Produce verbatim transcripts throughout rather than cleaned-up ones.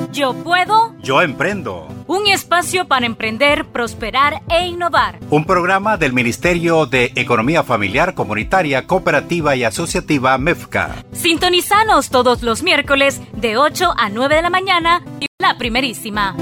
Yo puedo. Yo emprendo. Un espacio para emprender, prosperar e innovar. Un programa del Ministerio de Economía Familiar, Comunitaria, Cooperativa y Asociativa MEFCA. Sintonizanos todos los miércoles de ocho a nueve de la mañana y La Primerísima.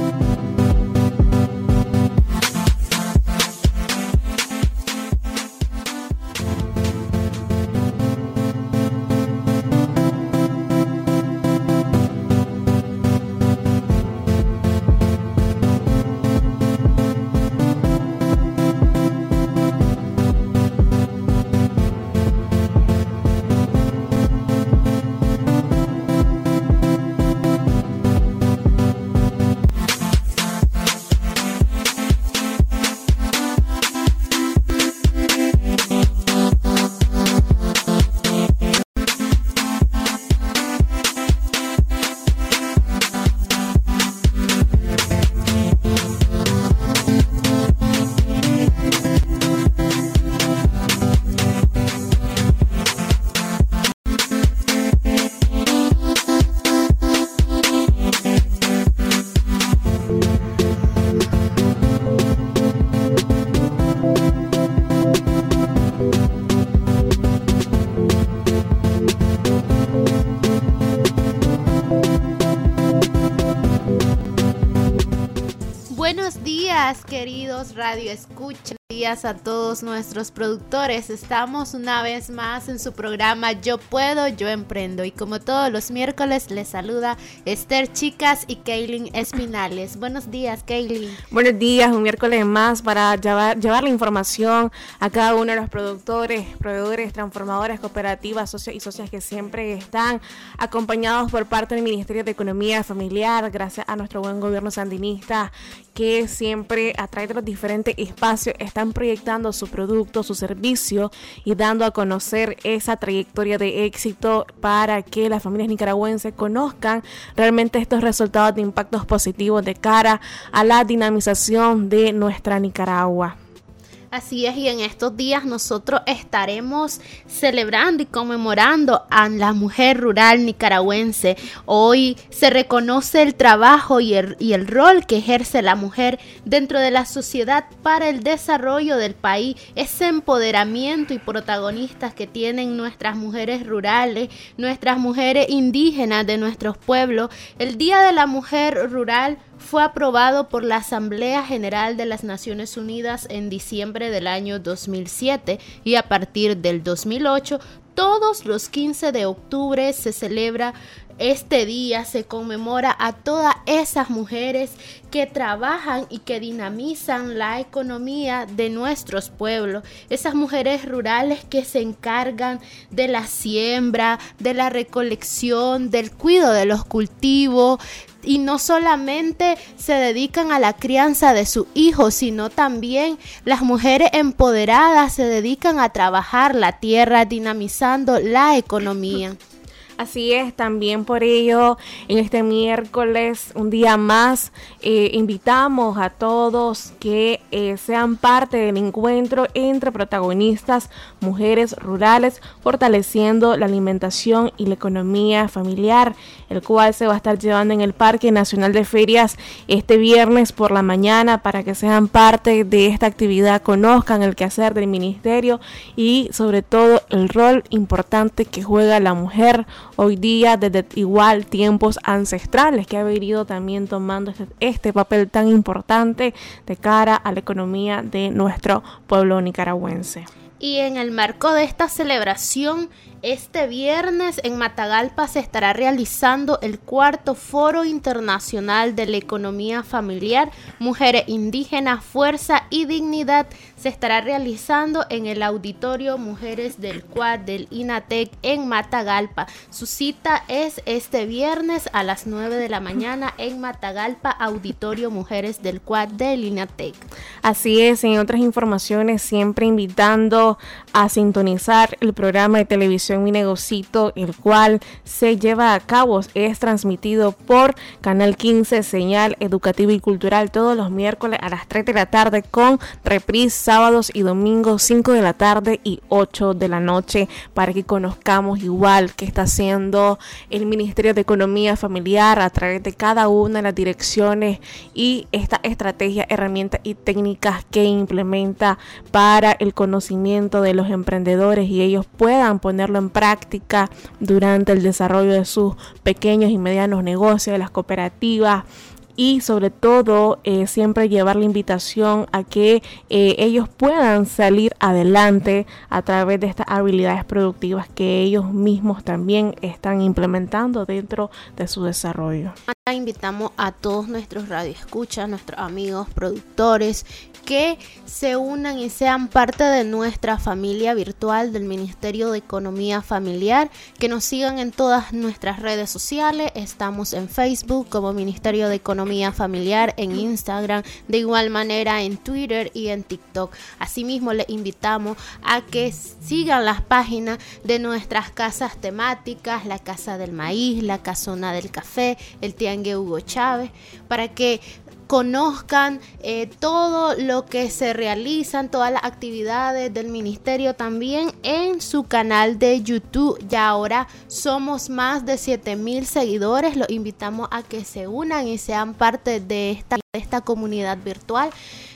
Queridos Radio Escucha, días a todos nuestros productores. Estamos una vez más en su programa Yo Puedo, Yo Emprendo, y como todos los miércoles les saluda Esther Chicas y Kaylin Espinales. Buenos días, Kaylin. Buenos días, un miércoles más para llevar, llevar la información a cada uno de los productores, proveedores, transformadores, cooperativas, socios y socias que siempre están acompañados por parte del Ministerio de Economía Familiar, gracias a nuestro buen gobierno sandinista, que siempre a través de los diferentes espacios están proyectando su producto, su servicio y dando a conocer esa trayectoria de éxito para que las familias nicaragüenses conozcan realmente estos resultados de impactos positivos de cara a la dinamización de nuestra Nicaragua. Así es, y en estos días nosotros estaremos celebrando y conmemorando a la mujer rural nicaragüense. Hoy se reconoce el trabajo y el, y el rol que ejerce la mujer dentro de la sociedad para el desarrollo del país, ese empoderamiento y protagonistas que tienen nuestras mujeres rurales, nuestras mujeres indígenas de nuestros pueblos. El Día de la Mujer Rural fue aprobado por la Asamblea General de las Naciones Unidas en diciembre del año dos mil siete y a partir del dos mil ocho, todos los quince de octubre se celebra este día, se conmemora a todas esas mujeres que trabajan y que dinamizan la economía de nuestros pueblos, esas mujeres rurales que se encargan de la siembra, de la recolección, del cuidado de los cultivos, y no solamente se dedican a la crianza de sus hijos, sino también las mujeres empoderadas se dedican a trabajar la tierra, dinamizando la economía. Así es, también por ello, en este miércoles, un día más, eh, invitamos a todos que eh, sean parte del encuentro entre protagonistas, mujeres rurales, fortaleciendo la alimentación y la economía familiar, el cual se va a estar llevando en el Parque Nacional de Ferias este viernes por la mañana, para que sean parte de esta actividad, conozcan el quehacer del ministerio y sobre todo el rol importante que juega la mujer hoy día, desde igual tiempos ancestrales, que ha venido también tomando este, este papel tan importante de cara a la economía de nuestro pueblo nicaragüense. Y en el marco de esta celebración, este viernes en Matagalpa se estará realizando el cuarto Foro Internacional de la Economía Familiar, Mujeres Indígenas, Fuerza y Dignidad. Se estará realizando en el Auditorio Mujeres del C U A D del INATEC en Matagalpa. Su cita es este viernes a las nueve de la mañana en Matagalpa, Auditorio Mujeres del C U A D del INATEC. Así es, en otras informaciones, siempre invitando a sintonizar el programa de televisión sección Mi Negocito, el cual se lleva a cabo, es transmitido por Canal quince, señal educativa y cultural, todos los miércoles a las tres de la tarde, con reprise sábados y domingos cinco de la tarde y ocho de la noche, para que conozcamos igual qué está haciendo el Ministerio de Economía Familiar a través de cada una de las direcciones y esta estrategia, herramientas y técnicas que implementa para el conocimiento de los emprendedores y ellos puedan ponerlo en práctica durante el desarrollo de sus pequeños y medianos negocios, de las cooperativas. Y sobre todo, eh, siempre llevar la invitación a que eh, ellos puedan salir adelante a través de estas habilidades productivas que ellos mismos también están implementando dentro de su desarrollo. Invitamos a todos nuestros radioescuchas, nuestros amigos productores, que se unan y sean parte de nuestra familia virtual del Ministerio de Economía Familiar, que nos sigan en todas nuestras redes sociales. Estamos en Facebook como Ministerio de Economía Familiar, en Instagram, de igual manera en Twitter y en TikTok. Asimismo, les invitamos a que sigan las páginas de nuestras casas temáticas, la Casa del Maíz, la Casona del Café, el Tianguis Hugo Chávez, para que conozcan eh, todo lo que se realizan, todas las actividades del ministerio, también en su canal de YouTube. Ya ahora somos más de siete mil seguidores. Los invitamos a que se unan y sean parte de esta, de esta comunidad virtual.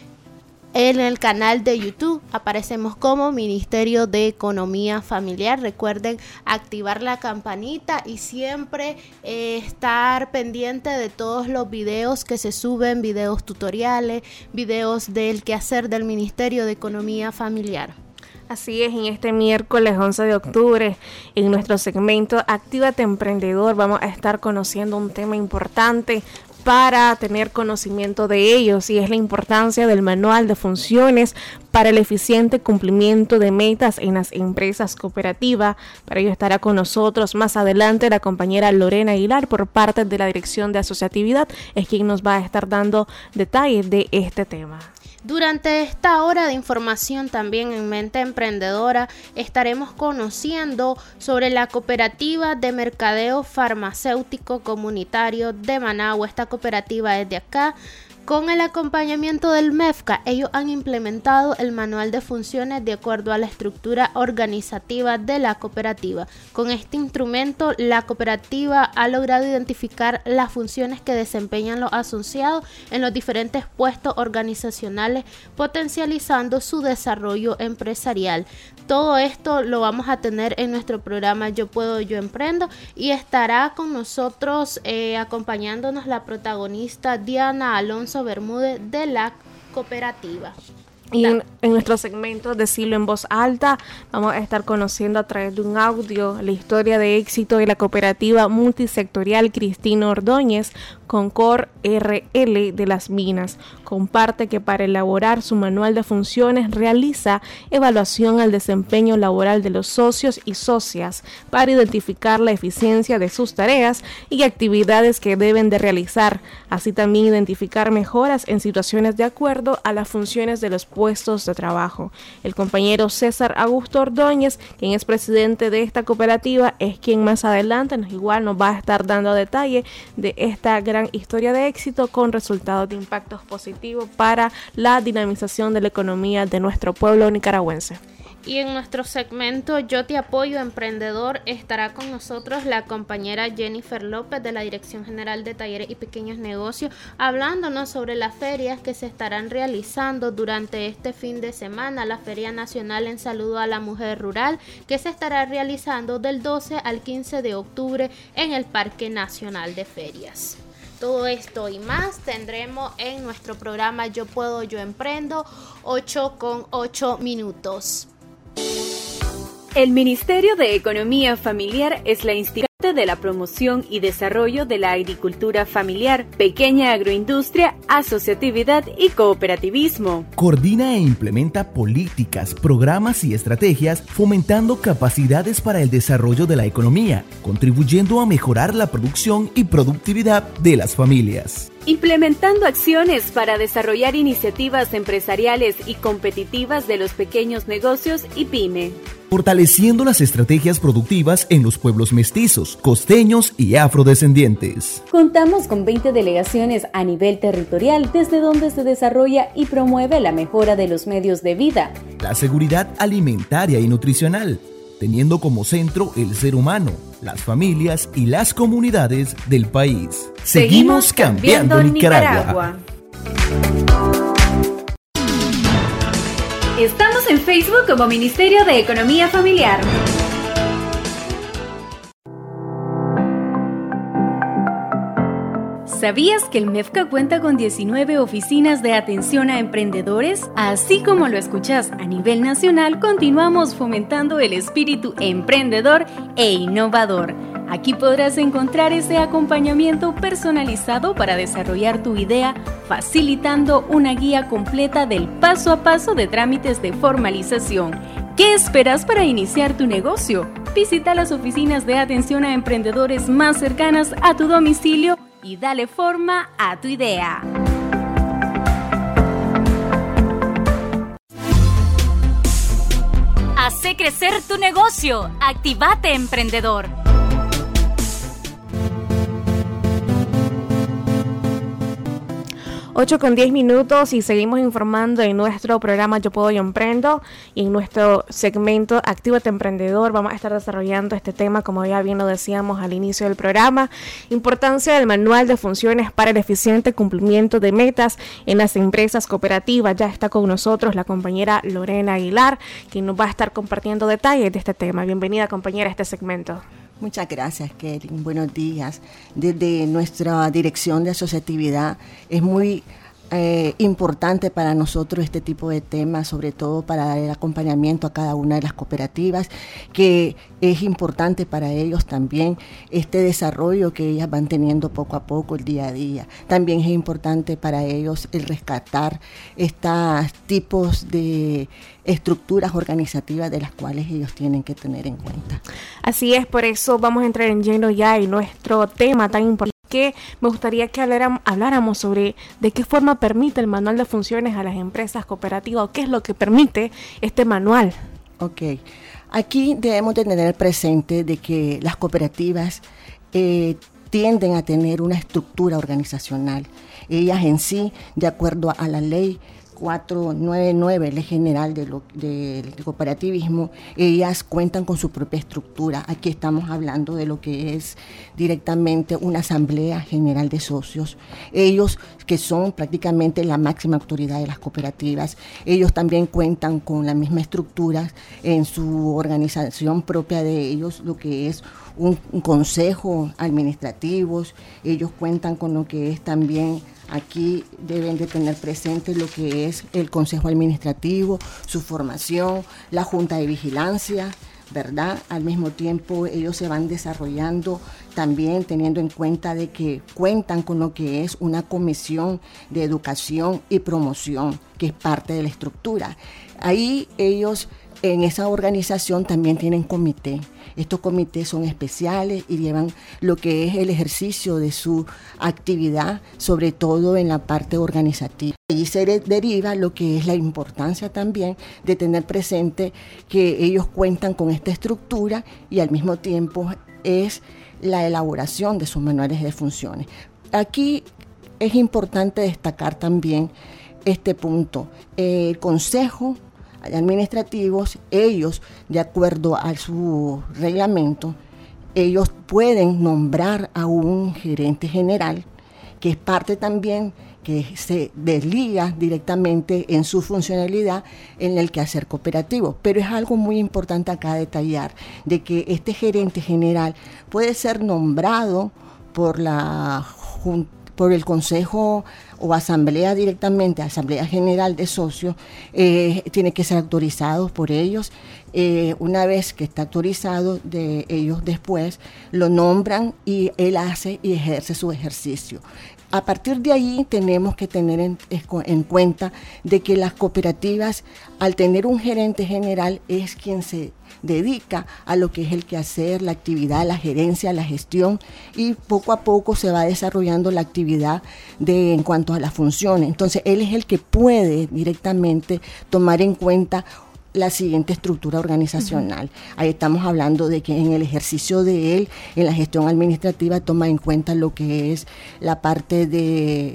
En el canal de YouTube aparecemos como Ministerio de Economía Familiar. Recuerden activar la campanita y siempre eh, estar pendiente de todos los videos que se suben, videos tutoriales, videos del quehacer del Ministerio de Economía Familiar. Así es, en este miércoles once de octubre, en nuestro segmento Actívate Emprendedor, vamos a estar conociendo un tema importante para tener conocimiento de ellos, y es la importancia del manual de funciones para el eficiente cumplimiento de metas en las empresas cooperativas. Para ello estará con nosotros más adelante la compañera Lorena Aguilar, por parte de la Dirección de Asociatividad, es quien nos va a estar dando detalles de este tema. Durante esta hora de información, también en Mente Emprendedora, estaremos conociendo sobre la Cooperativa de Mercadeo Farmacéutico Comunitario de Managua. Esta cooperativa es de acá. Con el acompañamiento del MEFCA, ellos han implementado el manual de funciones de acuerdo a la estructura organizativa de la cooperativa. Con este instrumento, la cooperativa ha logrado identificar las funciones que desempeñan los asociados en los diferentes puestos organizacionales, potencializando su desarrollo empresarial. Todo esto lo vamos a tener en nuestro programa Yo Puedo, Yo Emprendo, y estará con nosotros eh, acompañándonos la protagonista Diana Alonso Bermúdez de la cooperativa. Y en, en nuestro segmento Decirlo en Voz Alta, vamos a estar conociendo a través de un audio la historia de éxito de la cooperativa multisectorial Cristina Ordóñez, Concor R L de Las Minas. Comparte que para elaborar su manual de funciones realiza evaluación al desempeño laboral de los socios y socias para identificar la eficiencia de sus tareas y actividades que deben de realizar, así también identificar mejoras en situaciones de acuerdo a las funciones de los puestos de trabajo. El compañero César Augusto Ordóñez, quien es presidente de esta cooperativa, es quien más adelante nos igual nos va a estar dando detalle de esta gran historia de éxito con resultados de impactos positivos para la dinamización de la economía de nuestro pueblo nicaragüense. Y en nuestro segmento Yo Te Apoyo Emprendedor estará con nosotros la compañera Jennifer López de la Dirección General de Talleres y Pequeños Negocios, hablándonos sobre las ferias que se estarán realizando durante este fin de semana. La Feria Nacional en Saludo a la Mujer Rural, que se estará realizando del doce al quince de octubre en el Parque Nacional de Ferias. Todo esto y más tendremos en nuestro programa Yo Puedo, Yo Emprendo, ocho con ocho minutos. El Ministerio de Economía Familiar es la institución de la promoción y desarrollo de la agricultura familiar, pequeña agroindustria, asociatividad y cooperativismo. Coordina e implementa políticas, programas y estrategias fomentando capacidades para el desarrollo de la economía, contribuyendo a mejorar la producción y productividad de las familias. Implementando acciones para desarrollar iniciativas empresariales y competitivas de los pequeños negocios y pyme. fortaleciendo las estrategias productivas en los pueblos mestizos, costeños y afrodescendientes. Contamos con veinte delegaciones a nivel territorial desde donde se desarrolla y promueve la mejora de los medios de vida, la seguridad alimentaria y nutricional, teniendo como centro el ser humano, las familias y las comunidades del país. Seguimos cambiando, cambiando Nicaragua. Nicaragua. Estamos en Facebook como Ministerio de Economía Familiar. ¿Sabías que el MEFCA cuenta con diecinueve oficinas de atención a emprendedores? Así como lo escuchás, a nivel nacional continuamos fomentando el espíritu emprendedor e innovador. Aquí podrás encontrar ese acompañamiento personalizado para desarrollar tu idea, facilitando una guía completa del paso a paso de trámites de formalización. ¿Qué esperas para iniciar tu negocio? Visita las oficinas de atención a emprendedores más cercanas a tu domicilio y dale forma a tu idea. Hace crecer tu negocio. Actívate, emprendedor. ocho con diez minutos y seguimos informando en nuestro programa Yo Puedo, Yo Emprendo, y en nuestro segmento Actívate Emprendedor vamos a estar desarrollando este tema, como ya bien lo decíamos al inicio del programa: importancia del manual de funciones para el eficiente cumplimiento de metas en las empresas cooperativas. Ya está con nosotros la compañera Lorena Aguilar, quien nos va a estar compartiendo detalles de este tema. Bienvenida, compañera, a este segmento. Muchas gracias, Kelly. Buenos días. Desde nuestra dirección de asociatividad es muy eh, importante para nosotros este tipo de temas, sobre todo para dar el acompañamiento a cada una de las cooperativas, que es importante para ellos también este desarrollo que ellas van teniendo poco a poco, el día a día. También es importante para ellos el rescatar estos tipos de estructuras organizativas de las cuales ellos tienen que tener en cuenta. Así es, por eso vamos a entrar en lleno ya en nuestro tema tan importante, que me gustaría que habláramos sobre de qué forma permite el manual de funciones a las empresas cooperativas, o qué es lo que permite este manual. Ok, aquí debemos de tener presente de que las cooperativas eh, tienden a tener una estructura organizacional. Ellas en sí, de acuerdo a la ley cuatrocientos noventa y nueve, Ley General de lo, de, de Cooperativismo, ellas cuentan con su propia estructura. Aquí estamos hablando de lo que es directamente una Asamblea General de Socios. Ellos, que son prácticamente la máxima autoridad de las cooperativas, ellos también cuentan con la misma estructura en su organización propia de ellos, lo que es un, un consejo administrativo. Ellos cuentan con lo que es también, aquí deben de tener presente lo que es el Consejo Administrativo, su formación, la Junta de Vigilancia, ¿verdad? Al mismo tiempo ellos se van desarrollando también teniendo en cuenta de que cuentan con lo que es una comisión de educación y promoción, que es parte de la estructura. Ahí ellos en esa organización también tienen comité. Estos comités son especiales y llevan lo que es el ejercicio de su actividad, sobre todo en la parte organizativa. Allí se deriva lo que es la importancia también de tener presente que ellos cuentan con esta estructura y al mismo tiempo es la elaboración de sus manuales de funciones. Aquí es importante destacar también este punto. El Consejo administrativos, ellos, de acuerdo a su reglamento, ellos pueden nombrar a un gerente general, que es parte también que se desliga directamente en su funcionalidad en el quehacer cooperativo. Pero es algo muy importante acá detallar, de que este gerente general puede ser nombrado por la Junta, por el Consejo o Asamblea directamente, Asamblea General de Socios, eh, tiene que ser autorizado por ellos. Eh, una vez que está autorizado, de ellos después lo nombran y él hace y ejerce su ejercicio. A partir de ahí tenemos que tener en, en cuenta de que las cooperativas, al tener un gerente general, es quien se dedica a lo que es el quehacer, la actividad, la gerencia, la gestión, y poco a poco se va desarrollando la actividad de, en cuanto a las funciones. Entonces, él es el que puede directamente tomar en cuenta la siguiente estructura organizacional. Uh-huh. Ahí estamos hablando de que en el ejercicio de él, en la gestión administrativa, toma en cuenta lo que es la parte de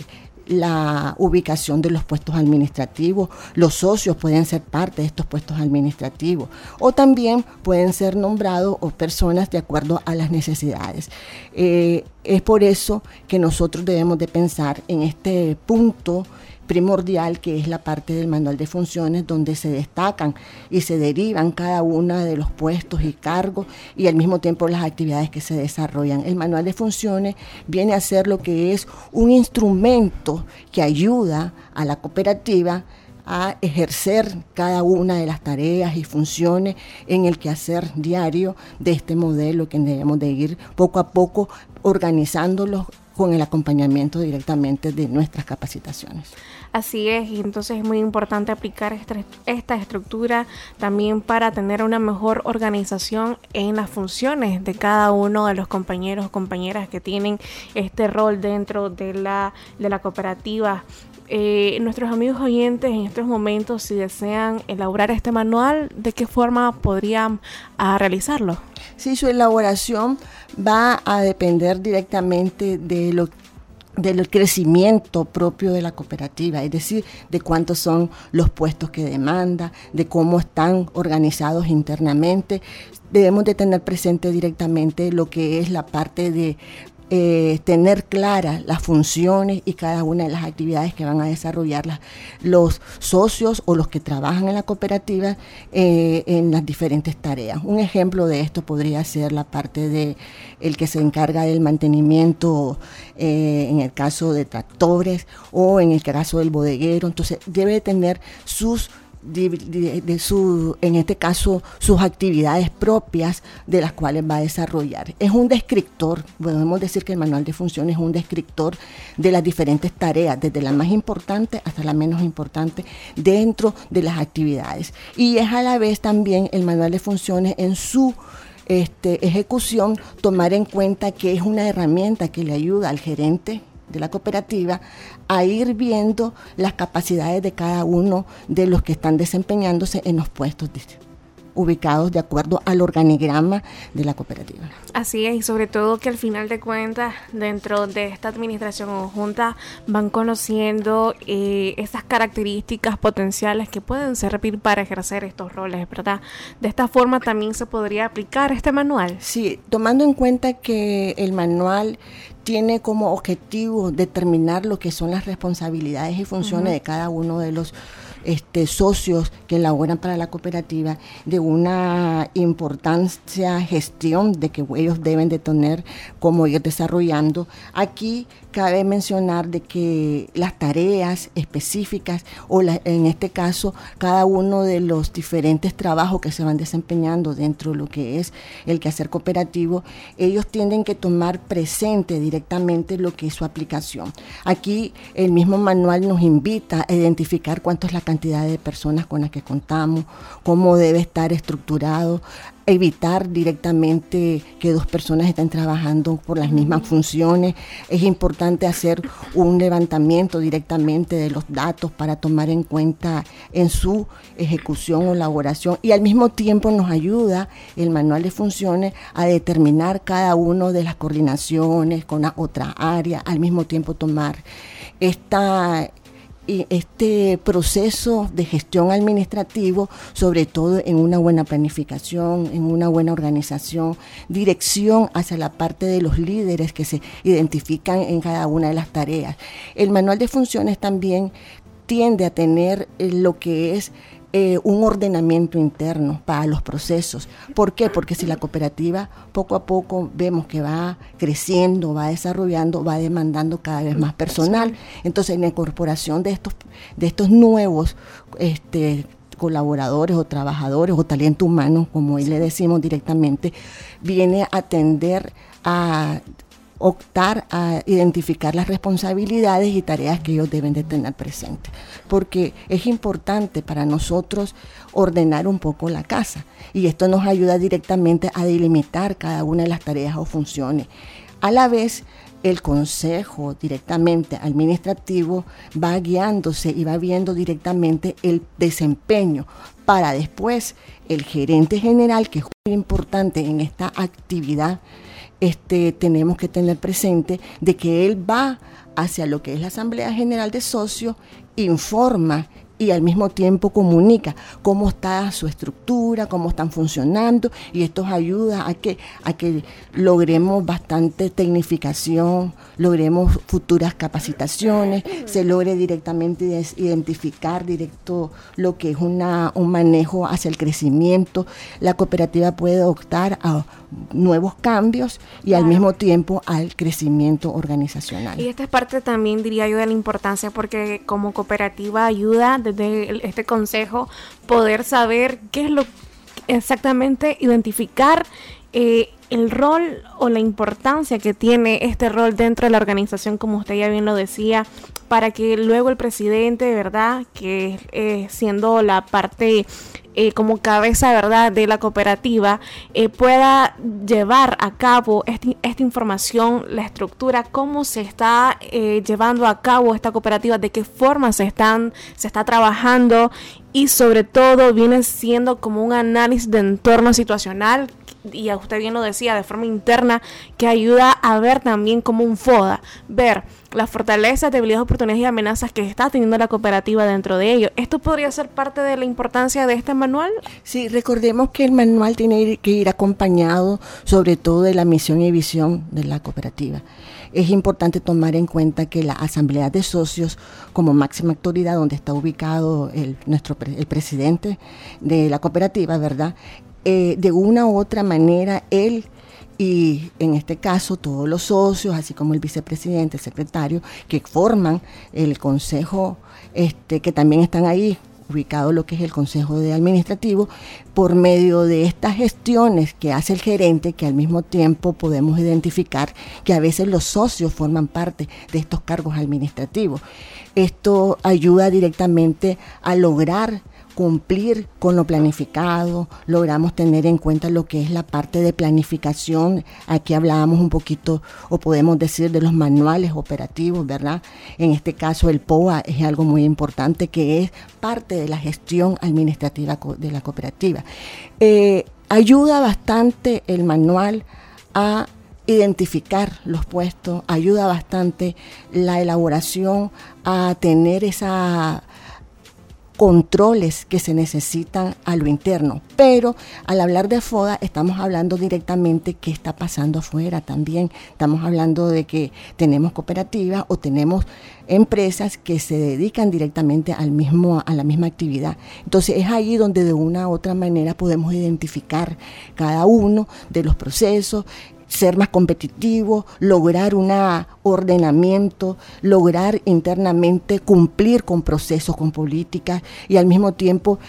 la ubicación de los puestos administrativos. Los socios pueden ser parte de estos puestos administrativos o también pueden ser nombrados o personas de acuerdo a las necesidades. Eh, es por eso que nosotros debemos de pensar en este punto primordial, que es la parte del manual de funciones, donde se destacan y se derivan cada uno de los puestos y cargos y al mismo tiempo las actividades que se desarrollan. El manual de funciones viene a ser lo que es un instrumento que ayuda a la cooperativa a ejercer cada una de las tareas y funciones en el quehacer diario de este modelo, que debemos de ir poco a poco organizándolos con el acompañamiento directamente de nuestras capacitaciones. Así es, y entonces es muy importante aplicar esta, esta estructura también para tener una mejor organización en las funciones de cada uno de los compañeros o compañeras que tienen este rol dentro de la, de la cooperativa. Eh, nuestros amigos oyentes en estos momentos, si desean elaborar este manual, ¿de qué forma podrían uh, realizarlo? Sí, su elaboración va a depender directamente de lo del crecimiento propio de la cooperativa, es decir, de cuántos son los puestos que demanda, de cómo están organizados internamente. Debemos de tener presente directamente lo que es la parte de Eh, tener claras las funciones y cada una de las actividades que van a desarrollar las, los socios o los que trabajan en la cooperativa eh, en las diferentes tareas. Un ejemplo de esto podría ser la parte de el que se encarga del mantenimiento eh, en el caso de tractores o en el caso del bodeguero. Entonces debe tener sus De, de, de su, en este caso, sus actividades propias de las cuales va a desarrollar. Es un descriptor, podemos decir que el manual de funciones es un descriptor de las diferentes tareas, desde la más importante hasta la menos importante dentro de las actividades. Y es a la vez también el manual de funciones en su este, ejecución, tomar en cuenta que es una herramienta que le ayuda al gerente de la cooperativa a ir viendo las capacidades de cada uno de los que están desempeñándose en los puestos de, ubicados de acuerdo al organigrama de la cooperativa. Así es, y sobre todo que al final de cuentas, dentro de esta administración conjunta, van conociendo eh, esas características potenciales que pueden servir para ejercer estos roles, ¿verdad? De esta forma también se podría aplicar este manual. Sí, tomando en cuenta que el manual tiene como objetivo determinar lo que son las responsabilidades y funciones uh-huh. de cada uno de los este, socios que elaboran para la cooperativa, de una importancia gestión de que ellos deben de tener, cómo ir desarrollando. Aquí cabe mencionar de que las tareas específicas o la, en este caso cada uno de los diferentes trabajos que se van desempeñando dentro de lo que es el quehacer cooperativo, ellos tienen que tomar presente directamente lo que es su aplicación. Aquí el mismo manual nos invita a identificar cuánto es la cantidad de personas con las que contamos, cómo debe estar estructurado, evitar directamente que dos personas estén trabajando por las mismas funciones. Es importante hacer un levantamiento directamente de los datos para tomar en cuenta en su ejecución o elaboración, y al mismo tiempo nos ayuda el manual de funciones a determinar cada una de las coordinaciones con la otra área, al mismo tiempo tomar esta y este proceso de gestión administrativo, sobre todo en una buena planificación, en una buena organización, dirección hacia la parte de los líderes que se identifican en cada una de las tareas. El manual de funciones también tiende a tener eh, lo que es Eh, un ordenamiento interno para los procesos. ¿Por qué? Porque si la cooperativa poco a poco vemos que va creciendo, va desarrollando, va demandando cada vez más personal, entonces en la incorporación de estos, de estos nuevos este, colaboradores o trabajadores o talento humano, como hoy le decimos directamente, viene a tender a optar a identificar las responsabilidades y tareas que ellos deben de tener presentes, porque es importante para nosotros ordenar un poco la casa, y esto nos ayuda directamente a delimitar cada una de las tareas o funciones. A la vez, el consejo directamente administrativo va guiándose y va viendo directamente el desempeño para después el gerente general, que es muy importante en esta actividad. Este, tenemos que tener presente de que él va hacia lo que es la Asamblea General de Socios, informa y al mismo tiempo comunica cómo está su estructura, cómo están funcionando, y esto ayuda a que, a que logremos bastante tecnificación, logremos futuras capacitaciones, se logre directamente identificar directo lo que es una, un manejo hacia el crecimiento. La cooperativa puede optar a nuevos cambios y claro, al mismo tiempo al crecimiento organizacional. Y esta es parte también, diría yo, de la importancia, porque como cooperativa ayuda desde este consejo poder saber qué es lo exactamente, identificar eh, el rol o la importancia que tiene este rol dentro de la organización, como usted ya bien lo decía, para que luego el presidente, ¿verdad?, que eh, siendo la parte eh, como cabeza, ¿verdad?, de la cooperativa, eh, pueda llevar a cabo este, esta información, la estructura, cómo se está eh, llevando a cabo esta cooperativa, de qué forma se están se está trabajando, y sobre todo viene siendo como un análisis de entorno situacional, y a usted bien lo decía, de forma interna, que ayuda a ver también como un FODA, ver las fortalezas, debilidades, oportunidades y amenazas que está teniendo la cooperativa dentro de ello. ¿Esto podría ser parte de la importancia de este manual? Sí, recordemos que el manual tiene que ir acompañado sobre todo de la misión y visión de la cooperativa. Es importante tomar en cuenta que la Asamblea de Socios, como máxima autoridad donde está ubicado el, nuestro, el presidente de la cooperativa, ¿verdad?, Eh, de una u otra manera, él y en este caso todos los socios, así como el vicepresidente, el secretario, que forman el consejo, este, que también están ahí, ubicado lo que es el consejo de administrativo, por medio de estas gestiones que hace el gerente, que al mismo tiempo podemos identificar que a veces los socios forman parte de estos cargos administrativos. Esto ayuda directamente a lograr cumplir con lo planificado, logramos tener en cuenta lo que es la parte de planificación. Aquí hablábamos un poquito, o podemos decir, de los manuales operativos, ¿verdad? En este caso el P O A es algo muy importante, que es parte de la gestión administrativa de la cooperativa. Eh, ayuda bastante el manual a identificar los puestos, ayuda bastante la elaboración a tener esa controles que se necesitan a lo interno, pero al hablar de FODA estamos hablando directamente qué está pasando afuera también. Estamos hablando de que tenemos cooperativas o tenemos empresas que se dedican directamente al mismo, a la misma actividad. Entonces es ahí donde de una u otra manera podemos identificar cada uno de los procesos, ser más competitivo, lograr un ordenamiento, lograr internamente cumplir con procesos, con políticas, y al mismo tiempo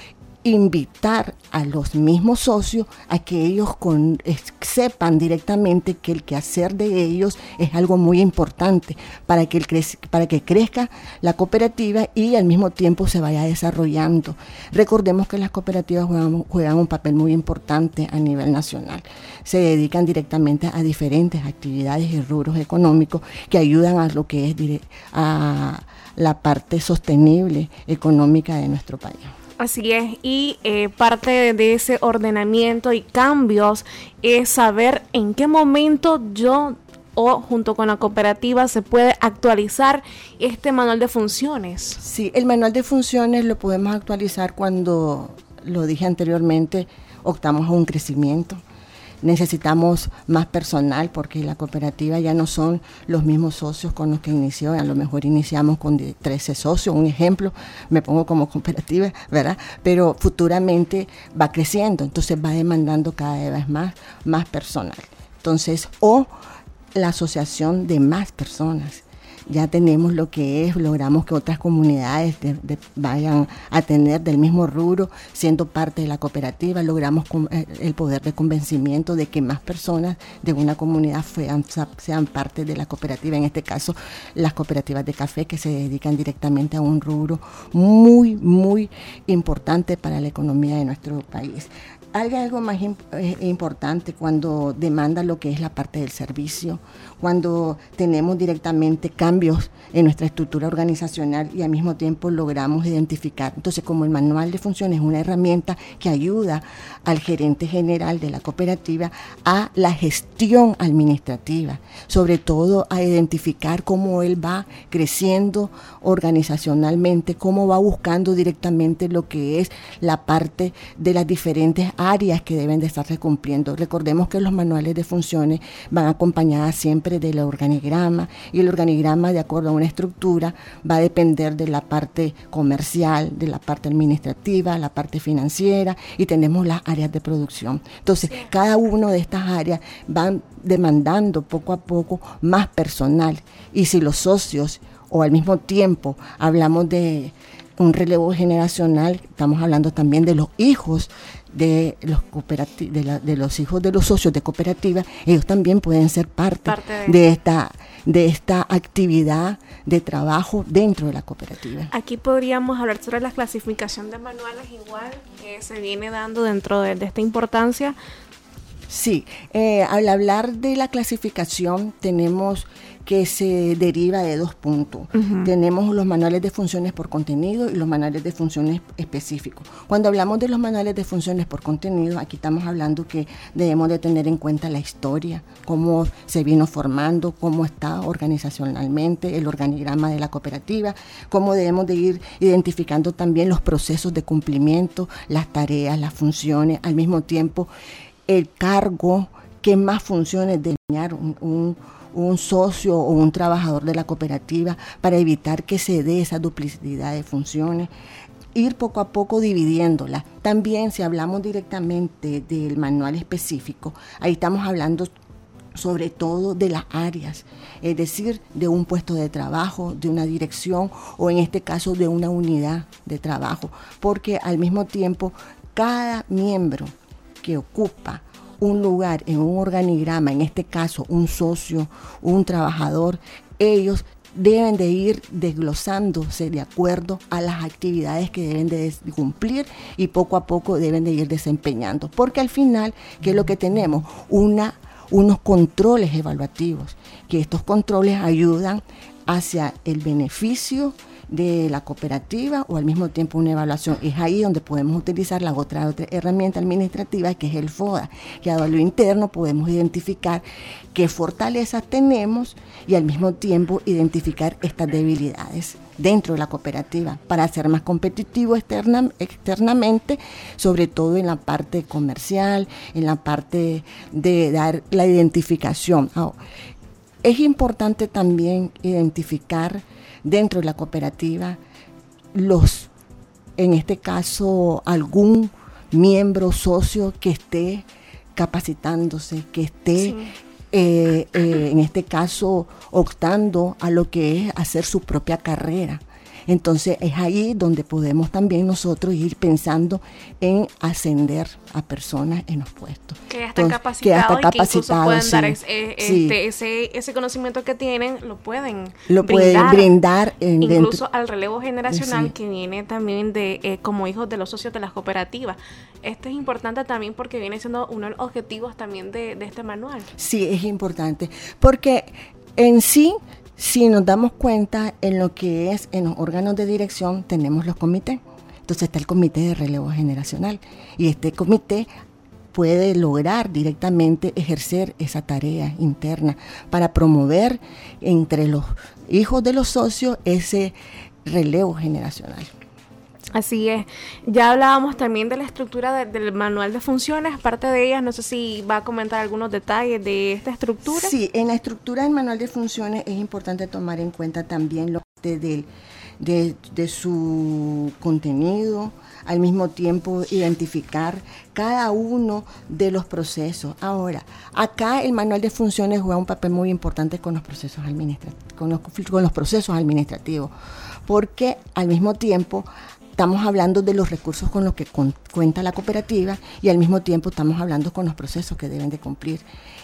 invitar a los mismos socios a que ellos con, eh, sepan directamente que el quehacer de ellos es algo muy importante para que, el crece, para que crezca la cooperativa y al mismo tiempo se vaya desarrollando. Recordemos que las cooperativas juegan, juegan un papel muy importante a nivel nacional. Se dedican directamente a diferentes actividades y rubros económicos que ayudan a lo que es dire- a la parte sostenible económica de nuestro país. Así es, y eh, parte de ese ordenamiento y cambios es saber en qué momento yo o junto con la cooperativa se puede actualizar este manual de funciones. Sí, el manual de funciones lo podemos actualizar cuando, lo dije anteriormente, optamos a un crecimiento. Necesitamos más personal porque la cooperativa ya no son los mismos socios con los que inició. A lo mejor iniciamos con trece socios, un ejemplo, me pongo como cooperativa, ¿verdad? Pero futuramente va creciendo, entonces va demandando cada vez más, más personal. Entonces, o la asociación de más personas. Ya tenemos lo que es, logramos que otras comunidades de, de, vayan a tener del mismo rubro, siendo parte de la cooperativa, logramos con, eh, el poder de convencimiento de que más personas de una comunidad sean, sean parte de la cooperativa, en este caso las cooperativas de café que se dedican directamente a un rubro muy, muy importante para la economía de nuestro país. hay algo más imp- eh, importante cuando demanda lo que es la parte del servicio, cuando tenemos directamente cambios en nuestra estructura organizacional y al mismo tiempo logramos identificar. Entonces, como el manual de funciones es una herramienta que ayuda al gerente general de la cooperativa a la gestión administrativa, sobre todo a identificar cómo él va creciendo organizacionalmente, cómo va buscando directamente lo que es la parte de las diferentes áreas que deben de estarse cumpliendo. Recordemos que los manuales de funciones van acompañadas siempre del organigrama, y el organigrama, de acuerdo a una estructura, va a depender de la parte comercial, de la parte administrativa, la parte financiera, y tenemos las áreas de producción. Entonces, cada una de estas áreas van demandando poco a poco más personal, y si los socios o al mismo tiempo hablamos de un relevo generacional, estamos hablando también de los hijos de los cooperati- de, la, de los hijos de los socios de cooperativa. Ellos también pueden ser parte, parte de, de esta de esta actividad de trabajo dentro de la cooperativa. Aquí podríamos hablar sobre la clasificación de manuales igual que se viene dando dentro de, de esta importancia. Sí, eh, al hablar de la clasificación tenemos que se deriva de dos puntos. Uh-huh. Tenemos los manuales de funciones por contenido y los manuales de funciones específicos. Cuando hablamos de los manuales de funciones por contenido, aquí estamos hablando que debemos de tener en cuenta la historia, cómo se vino formando, cómo está organizacionalmente el organigrama de la cooperativa, cómo debemos de ir identificando también los procesos de cumplimiento, las tareas, las funciones, al mismo tiempo el cargo, qué más funciones de un, un un socio o un trabajador de la cooperativa para evitar que se dé esa duplicidad de funciones, ir poco a poco dividiéndola. También si hablamos directamente del manual específico, ahí estamos hablando sobre todo de las áreas, es decir, de un puesto de trabajo, de una dirección o en este caso de una unidad de trabajo, porque al mismo tiempo cada miembro que ocupa un lugar en un organigrama, en este caso un socio, un trabajador, ellos deben de ir desglosándose de acuerdo a las actividades que deben de cumplir y poco a poco deben de ir desempeñando, porque al final, ¿qué es lo que tenemos? Una, unos controles evaluativos, que estos controles ayudan hacia el beneficio de la cooperativa o al mismo tiempo una evaluación. Es ahí donde podemos utilizar la otra, otra herramienta administrativa, que es el FODA, que a lo interno podemos identificar qué fortalezas tenemos y al mismo tiempo identificar estas debilidades dentro de la cooperativa para ser más competitivo externa, externamente, sobre todo en la parte comercial, en la parte de dar la identificación. Oh, es importante también identificar dentro de la cooperativa los, en este caso, algún miembro socio que esté capacitándose, que esté sí. eh, eh, en este caso optando a lo que es hacer su propia carrera. Entonces es ahí donde podemos también nosotros ir pensando en ascender a personas en los puestos. Que ya están capacitados y que incluso pueden sí, dar es, eh, sí. este, ese, ese conocimiento que tienen, lo pueden lo brindar, pueden brindar en incluso dentro, al relevo generacional sí. que viene también de eh, como hijos de los socios de las cooperativas. Esto es importante también porque viene siendo uno de los objetivos también de, de este manual. Sí, es importante porque en sí, si nos damos cuenta en lo que es en los órganos de dirección, tenemos los comités. Entonces está el comité de relevo generacional y este comité puede lograr directamente ejercer esa tarea interna para promover entre los hijos de los socios ese relevo generacional. Así es. Ya hablábamos también de la estructura de, del manual de funciones, parte de ellas, no sé si va a comentar algunos detalles de esta estructura. Sí, en la estructura del manual de funciones es importante tomar en cuenta también lo de, de, de, de su contenido, al mismo tiempo identificar cada uno de los procesos. Ahora, acá el manual de funciones juega un papel muy importante con los procesos administrativos, con los, con los procesos administrativos, porque al mismo tiempo estamos hablando de los recursos con los que con, cuenta la cooperativa y al mismo tiempo estamos hablando con los procesos que deben de cumplir.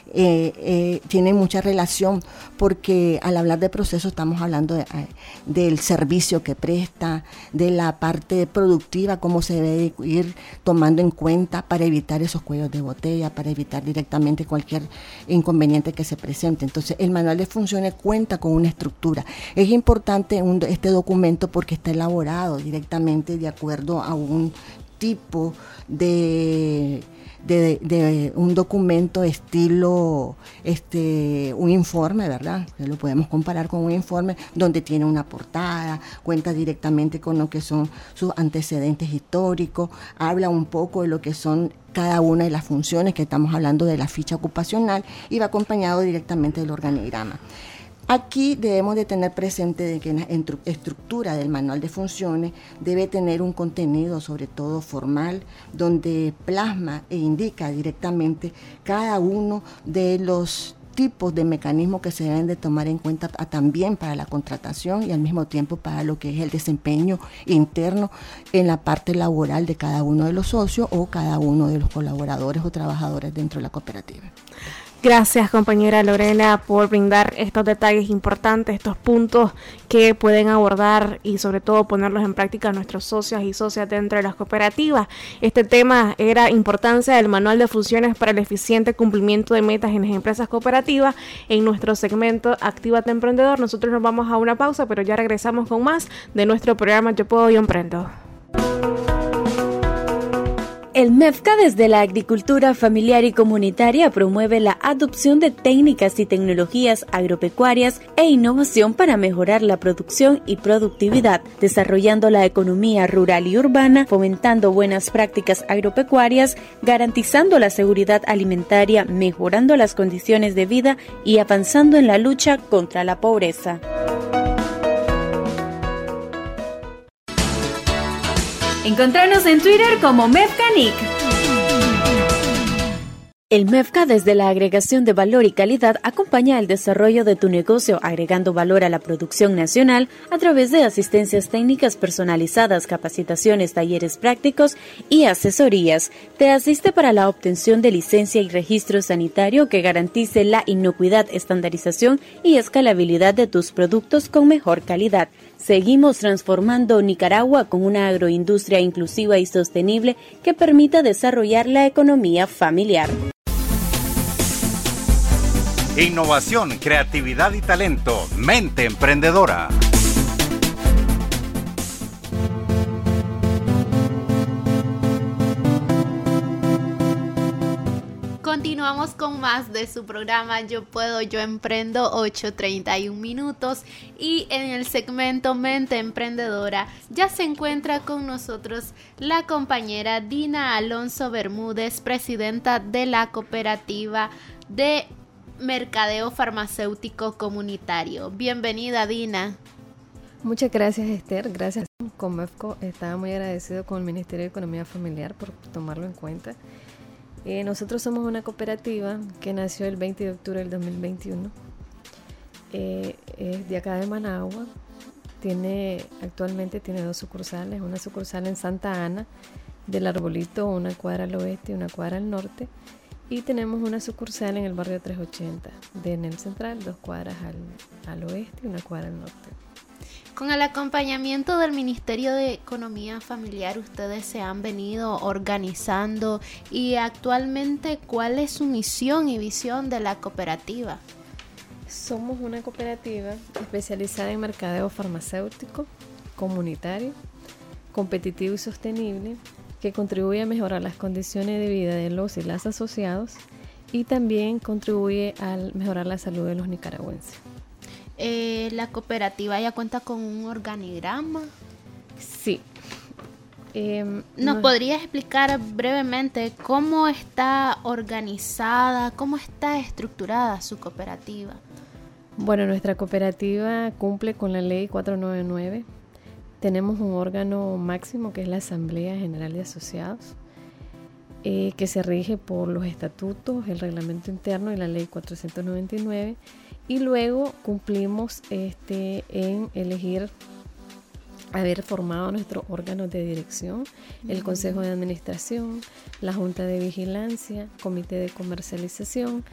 eh, eh, tiene mucha relación, porque al hablar de proceso estamos hablando de, eh, del servicio que presta, de la parte productiva, cómo se debe ir tomando en cuenta para evitar esos cuellos de botella, para evitar directamente cualquier inconveniente que se presente. Entonces, el manual de funciones cuenta con una estructura. Es importante un, este documento porque está elaborado directamente de acuerdo a un tipo de... De, de un documento estilo este un informe, ¿verdad? Que lo podemos comparar con un informe donde tiene una portada, cuenta directamente con lo que son sus antecedentes históricos, habla un poco de lo que son cada una de las funciones, que estamos hablando de la ficha ocupacional, y va acompañado directamente del organigrama. Aquí debemos de tener presente de que la estructura del manual de funciones debe tener un contenido, sobre todo formal, donde plasma e indica directamente cada uno de los tipos de mecanismos que se deben de tomar en cuenta a, también para la contratación y al mismo tiempo para lo que es el desempeño interno en la parte laboral de cada uno de los socios o cada uno de los colaboradores o trabajadores dentro de la cooperativa. Gracias, compañera Lorena, por brindar estos detalles importantes, estos puntos que pueden abordar y sobre todo ponerlos en práctica nuestros socios y socias dentro de las cooperativas. Este tema era importancia del manual de funciones para el eficiente cumplimiento de metas en las empresas cooperativas. En nuestro segmento Actívate Emprendedor, nosotros nos vamos a una pausa, pero ya regresamos con más de nuestro programa Yo Puedo, Yo Emprendo. El MEFCA, desde la agricultura familiar y comunitaria, promueve la adopción de técnicas y tecnologías agropecuarias e innovación para mejorar la producción y productividad, desarrollando la economía rural y urbana, fomentando buenas prácticas agropecuarias, garantizando la seguridad alimentaria, mejorando las condiciones de vida y avanzando en la lucha contra la pobreza. Encontrarnos en Twitter como MEFCANIC. El MEFCA, desde la agregación de valor y calidad, acompaña el desarrollo de tu negocio, agregando valor a la producción nacional a través de asistencias técnicas personalizadas, capacitaciones, talleres prácticos y asesorías. Te asiste para la obtención de licencia y registro sanitario que garantice la inocuidad, estandarización y escalabilidad de tus productos con mejor calidad. Seguimos transformando Nicaragua con una agroindustria inclusiva y sostenible que permita desarrollar la economía familiar. Innovación, creatividad y talento. Mente emprendedora. Continuamos con más de su programa Yo Puedo, Yo Emprendo, ocho treinta y un minutos, y en el segmento Mente Emprendedora ya se encuentra con nosotros la compañera Dina Alonso Bermúdez, presidenta de la cooperativa de Mercadeo Farmacéutico Comunitario. Bienvenida, Dina. Muchas gracias, Esther. Gracias. Con MEFCO estaba muy agradecido con el Ministerio de Economía Familiar por tomarlo en cuenta. Eh, nosotros somos una cooperativa que nació el veinte de octubre del dos mil veintiuno. Eh, es de acá de Managua. Tiene, actualmente tiene dos sucursales. Una sucursal en Santa Ana, del Arbolito, una cuadra al oeste y una cuadra al norte. Y tenemos una sucursal en el barrio trescientos ochenta de Enel Central, dos cuadras al, al oeste y una cuadra al norte. Con el acompañamiento del Ministerio de Economía Familiar, ustedes se han venido organizando, y actualmente, ¿cuál es su misión y visión de la cooperativa? Somos una cooperativa especializada en mercadeo farmacéutico, comunitario, competitivo y sostenible, que contribuye a mejorar las condiciones de vida de los y las asociados y también contribuye a mejorar la salud de los nicaragüenses. Eh, ¿La cooperativa ya cuenta con un organigrama? Sí. Eh, ¿Nos no, podrías explicar brevemente cómo está organizada, cómo está estructurada su cooperativa? Bueno, nuestra cooperativa cumple con la ley cuatrocientos noventa y nueve. Tenemos un órgano máximo que es la Asamblea General de Asociados, eh, que se rige por los estatutos, el reglamento interno y la ley cuatrocientos noventa y nueve. Y luego cumplimos este, en elegir, haber formado nuestros órganos de dirección, el Consejo de Administración, la Junta de Vigilancia, Comité de Comercialización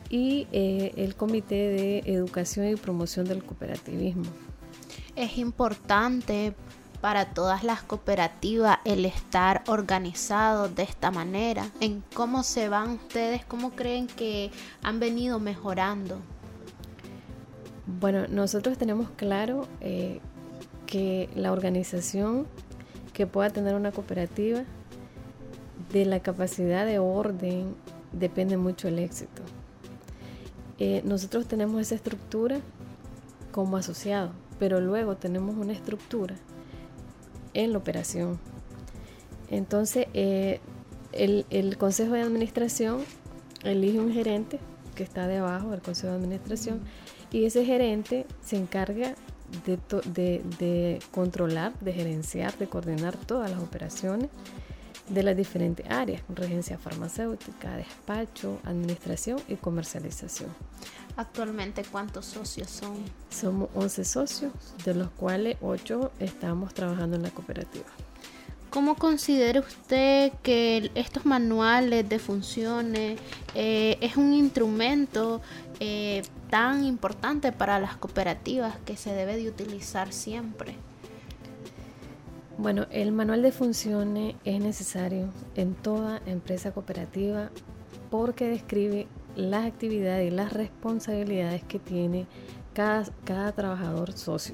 y eh, el Comité de Educación y Promoción del Cooperativismo. Es importante para todas las cooperativas el estar organizados de esta manera. ¿En cómo se van ustedes? ¿Cómo creen que han venido mejorando? Bueno, nosotros tenemos claro eh, que la organización que pueda tener una cooperativa, de la capacidad de orden depende mucho el éxito. Eh, nosotros tenemos esa estructura como asociado, pero luego tenemos una estructura en la operación. Entonces, eh, el, el Consejo de Administración elige un gerente que está debajo del Consejo de Administración, y ese gerente se encarga de, to- de, de controlar, de gerenciar, de coordinar todas las operaciones de las diferentes áreas: regencia farmacéutica, despacho, administración y comercialización. Actualmente, ¿cuántos socios son? Somos once socios, de los cuales ocho estamos trabajando en la cooperativa. ¿Cómo considera usted que estos manuales de funciones eh, es un instrumento eh, tan importante para las cooperativas que se debe de utilizar siempre? Bueno, el manual de funciones es necesario en toda empresa cooperativa porque describe las actividades y las responsabilidades que tiene cada, cada trabajador socio.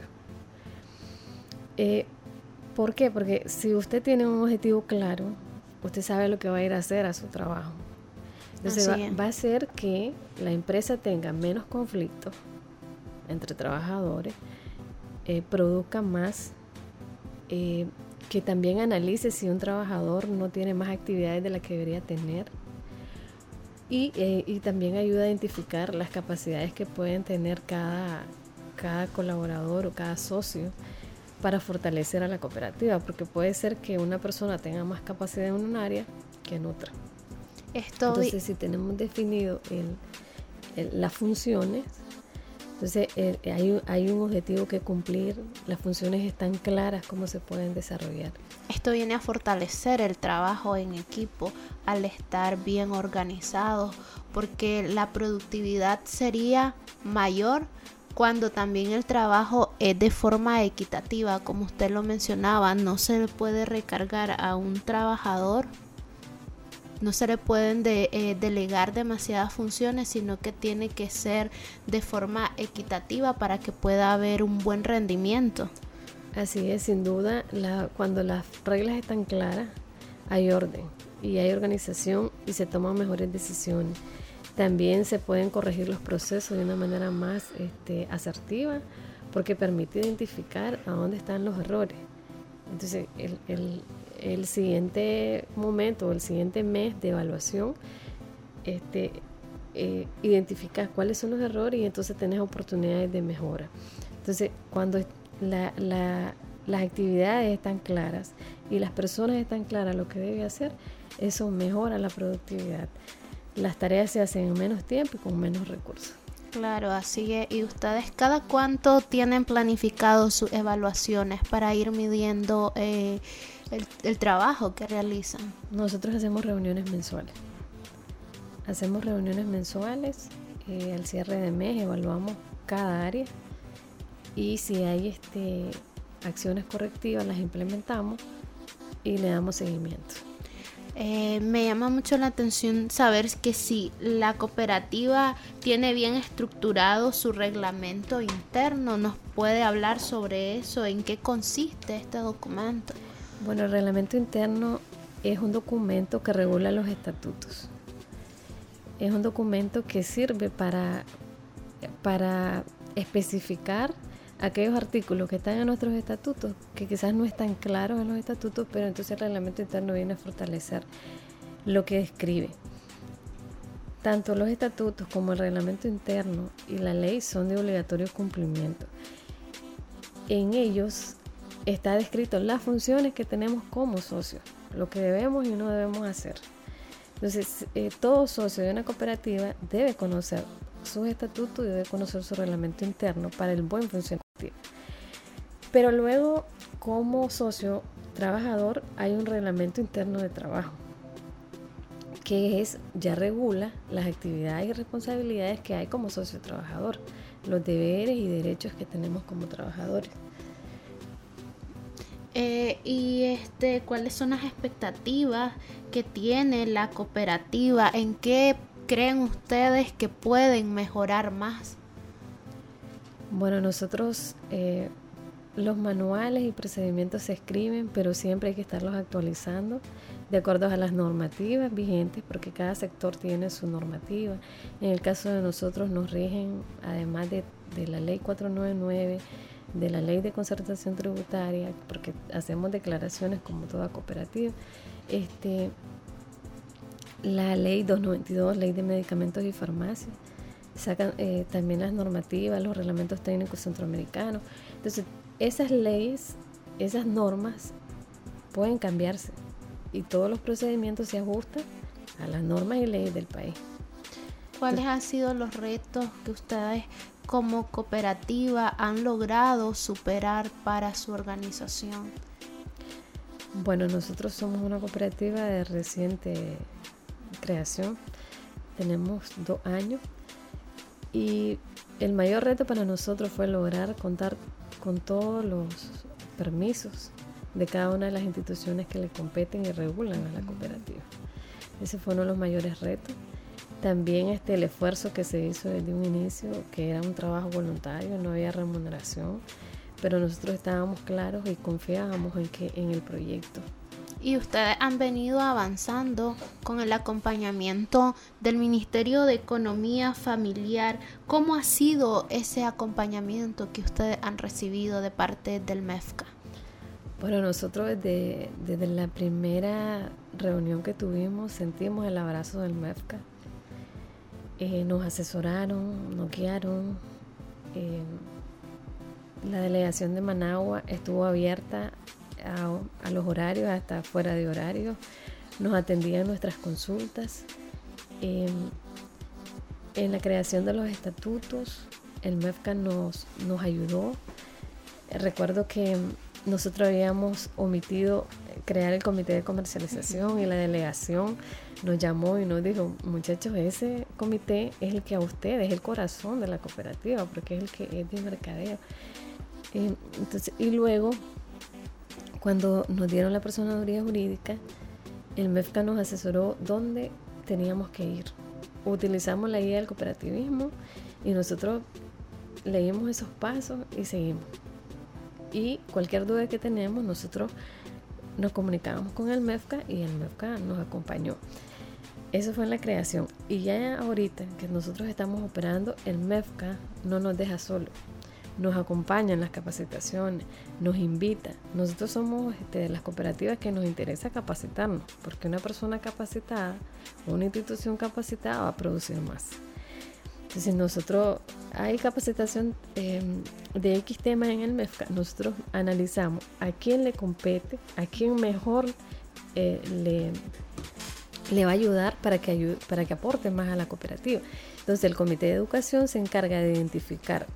Eh, ¿Por qué? Porque si usted tiene un objetivo claro, usted sabe lo que va a ir a hacer a su trabajo. Entonces va, va a hacer que la empresa tenga menos conflictos entre trabajadores, eh, produzca más, eh, que también analice si un trabajador no tiene más actividades de las que debería tener, y, eh, y también ayuda a identificar las capacidades que pueden tener cada, cada colaborador o cada socio para fortalecer a la cooperativa, porque puede ser que una persona tenga más capacidad en un área que en otra. Esto entonces, si tenemos definido el, el, las funciones, entonces el, hay, un, hay un objetivo que cumplir, las funciones están claras, cómo se pueden desarrollar. Esto viene a fortalecer el trabajo en equipo al estar bien organizados, porque la productividad sería mayor cuando también el trabajo es de forma equitativa. Como usted lo mencionaba, no se le puede recargar a un trabajador, no se le pueden de, eh, delegar demasiadas funciones, sino que tiene que ser de forma equitativa para que pueda haber un buen rendimiento. Así es, sin duda, la, cuando las reglas están claras, hay orden y hay organización y se toman mejores decisiones. También se pueden corregir los procesos de una manera más este, asertiva, porque permite identificar a dónde están los errores. Entonces, el, el, el siguiente momento, el siguiente mes de evaluación, este, eh, identificas cuáles son los errores y entonces tenés oportunidades de mejora. Entonces, cuando la, la, las actividades están claras y las personas están claras lo que debe hacer, eso mejora la productividad. Las tareas se hacen en menos tiempo y con menos recursos. Claro, así es. ¿Y ustedes cada cuánto tienen planificado sus evaluaciones para ir midiendo eh, el, el trabajo que realizan? Nosotros hacemos reuniones mensuales. Hacemos reuniones mensuales, eh, al cierre de mes evaluamos cada área y si hay este, acciones correctivas las implementamos y le damos seguimiento. Eh, me llama mucho la atención saber que si la cooperativa tiene bien estructurado su reglamento interno, ¿nos puede hablar sobre eso? ¿En qué consiste este documento? Bueno, el reglamento interno es un documento que regula los estatutos. Es un documento que sirve para, para especificar aquellos artículos que están en nuestros estatutos, que quizás no están claros en los estatutos, pero entonces el reglamento interno viene a fortalecer lo que describe. Tanto los estatutos como el reglamento interno y la ley son de obligatorio cumplimiento. En ellos está descrito las funciones que tenemos como socios, lo que debemos y no debemos hacer. Entonces, eh, todo socio de una cooperativa debe conocer sus estatutos y debe conocer su reglamento interno para el buen funcionamiento. Pero luego, como socio trabajador, hay un reglamento interno de trabajo. que es, ya regula las actividades y responsabilidades que hay como socio trabajador, los deberes y derechos que tenemos como trabajadores. Eh, y este, ¿cuáles son las expectativas que tiene la cooperativa? ¿En qué creen ustedes que pueden mejorar más? Bueno, nosotros eh, los manuales y procedimientos se escriben, pero siempre hay que estarlos actualizando de acuerdo a las normativas vigentes, porque cada sector tiene su normativa. En el caso de nosotros nos rigen, además de, de la ley cuatrocientos noventa y nueve, de la ley de concertación tributaria, porque hacemos declaraciones como toda cooperativa, este, la ley doscientos noventa y dos, ley de medicamentos y farmacias, sacan eh, también las normativas, los reglamentos técnicos centroamericanos. Entonces, esas leyes, esas normas pueden cambiarse y todos los procedimientos se ajustan a las normas y leyes del país. ¿Cuáles han sido los retos que ustedes como cooperativa han logrado superar para su organización? Bueno, nosotros somos una cooperativa de reciente creación, tenemos dos años y el mayor reto para nosotros fue lograr contar con todos los permisos de cada una de las instituciones que le competen y regulan a la cooperativa. Ese fue uno de los mayores retos. También este, el esfuerzo que se hizo desde un inicio, que era un trabajo voluntario, no había remuneración, pero nosotros estábamos claros y confiábamos en, que, en el proyecto. Y ustedes han venido avanzando con el acompañamiento del Ministerio de Economía Familiar. ¿Cómo ha sido ese acompañamiento que ustedes han recibido de parte del MEFCA? Bueno, nosotros desde, desde la primera reunión que tuvimos sentimos el abrazo del MEFCA. Eh, nos asesoraron, nos guiaron. Eh, la delegación de Managua estuvo abierta a, a los horarios, hasta fuera de horario. Nos atendían nuestras consultas. Eh, en la creación de los estatutos, el MEFCA nos, nos ayudó. Eh, recuerdo que nosotros habíamos omitido crear el comité de comercialización y la delegación nos llamó y nos dijo, muchachos, ese comité es el que a ustedes, es el corazón de la cooperativa, porque es el que es de mercadeo. Y, entonces, y luego, cuando nos dieron la personería jurídica, el MEFCA nos asesoró dónde teníamos que ir. Utilizamos la guía del cooperativismo y nosotros leímos esos pasos y seguimos. Y cualquier duda que tenemos, nosotros nos comunicábamos con el MEFCA y el MEFCA nos acompañó. Eso fue en la creación. Y ya ahorita que nosotros estamos operando, el MEFCA no nos deja solo. Nos acompaña en las capacitaciones, nos invita. Nosotros somos este, de las cooperativas que nos interesa capacitarnos, porque una persona capacitada, una institución capacitada va a producir más. Entonces nosotros, hay capacitación eh, de X temas en el MEFCA, nosotros analizamos a quién le compete, a quién mejor eh, le, le va a ayudar para que, ayude, para que aporte más a la cooperativa. Entonces el comité de educación se encarga de identificar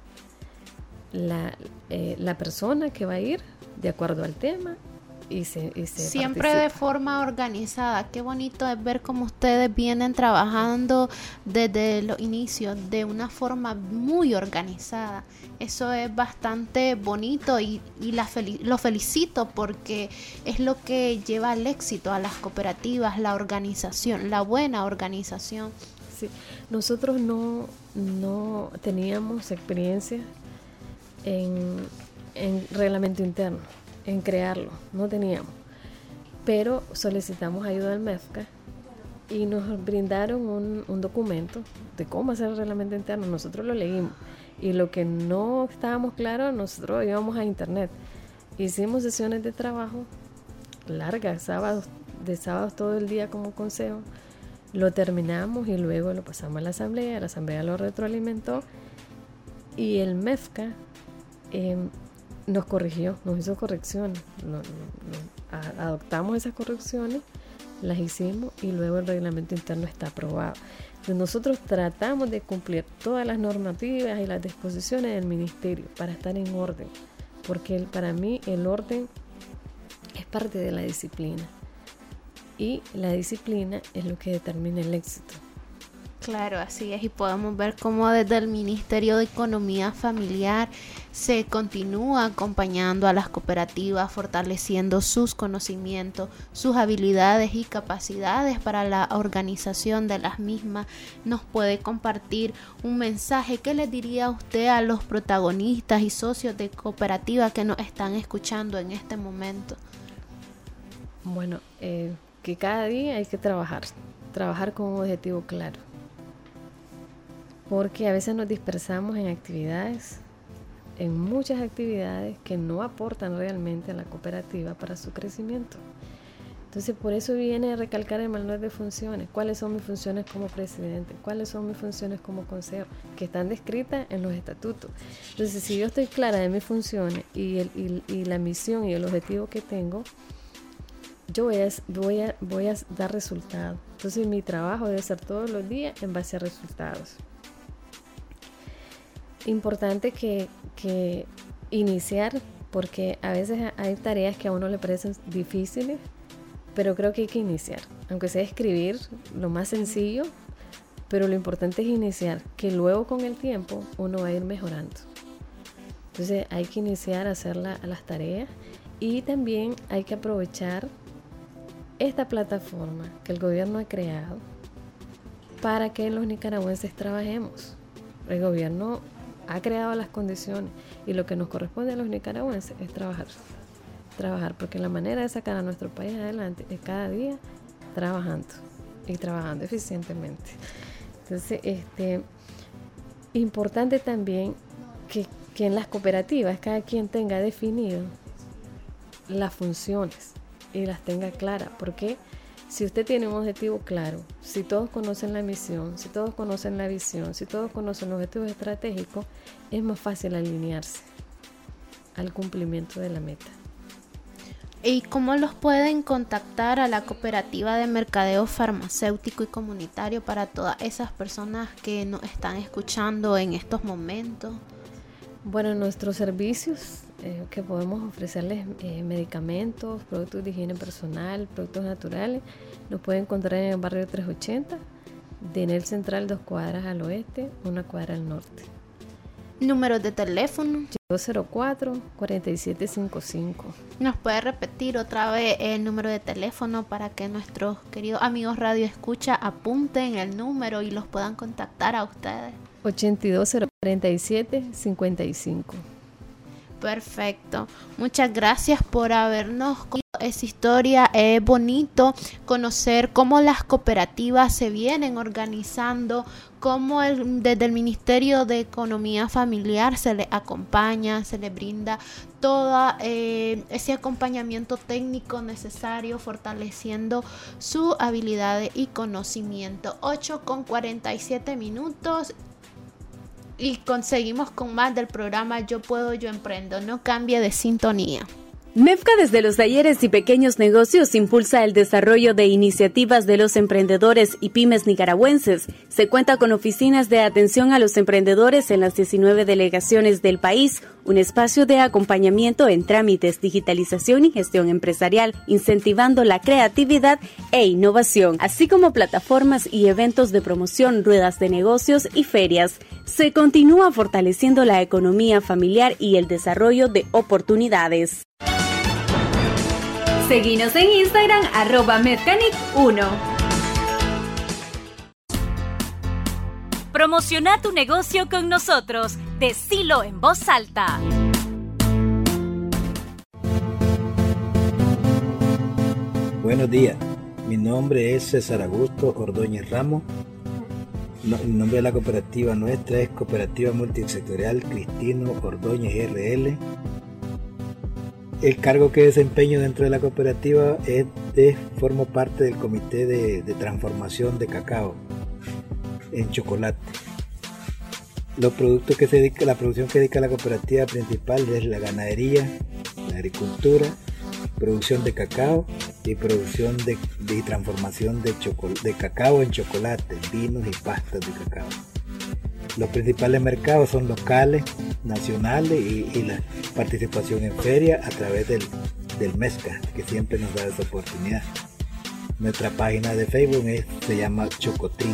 la, eh, la persona que va a ir de acuerdo al tema y se, y se siempre participa. De forma organizada. Qué bonito es ver cómo ustedes vienen trabajando desde los inicios de una forma muy organizada. Eso es bastante bonito y, y la fel- lo felicito porque es lo que lleva al éxito a las cooperativas, la organización, la buena organización. Sí, nosotros no, no teníamos experiencia en, en reglamento interno, en crearlo, no teníamos, pero solicitamos ayuda al MEFCA y nos brindaron un, un documento de cómo hacer el reglamento interno. Nosotros lo leímos y lo que no estábamos claros, nosotros íbamos a internet, hicimos sesiones de trabajo largas, sábados, de sábados todo el día como consejo, lo terminamos y luego lo pasamos a la asamblea, la asamblea lo retroalimentó y el MEFCA eh, nos corrigió, nos hizo correcciones, no, no, no, a, adoptamos esas correcciones, las hicimos y luego el reglamento interno está aprobado. Entonces nosotros tratamos de cumplir todas las normativas y las disposiciones del ministerio para estar en orden, porque el, para mí el orden es parte de la disciplina. y la disciplina es lo que determina el éxito. Claro, así es, y podemos ver cómo desde el Ministerio de Economía Familiar se continúa acompañando a las cooperativas, fortaleciendo sus conocimientos, sus habilidades y capacidades para la organización de las mismas. Nos puede compartir un mensaje. ¿Qué le diría usted a los protagonistas y socios de cooperativa que nos están escuchando en este momento? Bueno, eh, que cada día hay que trabajar, trabajar con un objetivo claro. Porque a veces nos dispersamos en actividades, en muchas actividades que no aportan realmente a la cooperativa para su crecimiento. Entonces, por eso viene a recalcar el manual de funciones. ¿Cuáles son mis funciones como presidente? ¿Cuáles son mis funciones como consejo? Que están descritas en los estatutos. Entonces, si yo estoy clara de mis funciones y, el, y, y la misión y el objetivo que tengo, yo voy a, voy a, voy a dar resultados. Entonces, mi trabajo debe ser todos los días en base a resultados. Importante que, que iniciar, porque a veces hay tareas que a uno le parecen difíciles, pero creo que hay que iniciar, aunque sea escribir lo más sencillo, pero lo importante es iniciar, que luego con el tiempo uno va a ir mejorando. Entonces hay que iniciar a hacer la, las tareas, y también hay que aprovechar esta plataforma que el gobierno ha creado para que los nicaragüenses trabajemos. El gobierno ha creado las condiciones y lo que nos corresponde a los nicaragüenses es trabajar. Trabajar, porque la manera de sacar a nuestro país adelante es cada día trabajando y trabajando eficientemente. Entonces, este, importante también que, que en las cooperativas cada quien tenga definido las funciones y las tenga claras, porque si usted tiene un objetivo claro, si todos conocen la misión, si todos conocen la visión, si todos conocen los objetivos estratégicos, es más fácil alinearse al cumplimiento de la meta. ¿Y cómo los pueden contactar a la cooperativa de mercadeo farmacéutico y comunitario para todas esas personas que nos están escuchando en estos momentos? Bueno, nuestros servicios eh, que podemos ofrecerles eh, medicamentos, productos de higiene personal, productos naturales, los pueden encontrar en el barrio trescientos ochenta, de Enel Central, dos cuadras al oeste, una cuadra al norte. ¿Números de teléfono? dos cero cuatro, cuatro siete cinco cinco. ¿Nos puede repetir otra vez el número de teléfono para que nuestros queridos amigos Radio Escucha apunten el número y los puedan contactar a ustedes? ochenta y dos cero cuarenta y siete cincuenta y cinco. Perfecto. Muchas gracias por habernos contado esa historia. Es bonito conocer cómo las cooperativas se vienen organizando, cómo el, desde el Ministerio de Economía Familiar se les acompaña, se les brinda todo eh, ese acompañamiento técnico necesario, fortaleciendo sus habilidades y conocimiento. ocho con cuarenta y siete minutos. Y conseguimos con más del programa Yo Puedo, Yo Emprendo. No cambie de sintonía. MEFCA desde los talleres y pequeños negocios impulsa el desarrollo de iniciativas de los emprendedores y pymes nicaragüenses. Se cuenta con oficinas de atención a los emprendedores en las diecinueve delegaciones del país, un espacio de acompañamiento en trámites, digitalización y gestión empresarial, incentivando la creatividad e innovación, así como plataformas y eventos de promoción, ruedas de negocios y ferias. Se continúa fortaleciendo la economía familiar y el desarrollo de oportunidades. Seguinos en Instagram, arroba Medcanic uno. Promociona tu negocio con nosotros. Decilo en voz alta. Buenos días. Mi nombre es César Augusto Ordóñez Ramos. No, el nombre de la cooperativa nuestra es Cooperativa Multisectorial Cristino Ordóñez R L. El cargo que desempeño dentro de la cooperativa es de formo parte del comité de, de transformación de cacao en chocolate. Los productos que se dedica, la producción que dedica la cooperativa principal es la ganadería, la agricultura, producción de cacao y producción de, de transformación de, choco, de cacao en chocolate, vinos y pastas de cacao. Los principales mercados son locales, nacionales y, y la participación en feria a través del, del MESCA, que siempre nos da esa oportunidad. Nuestra página de Facebook es, se llama Chocotrín.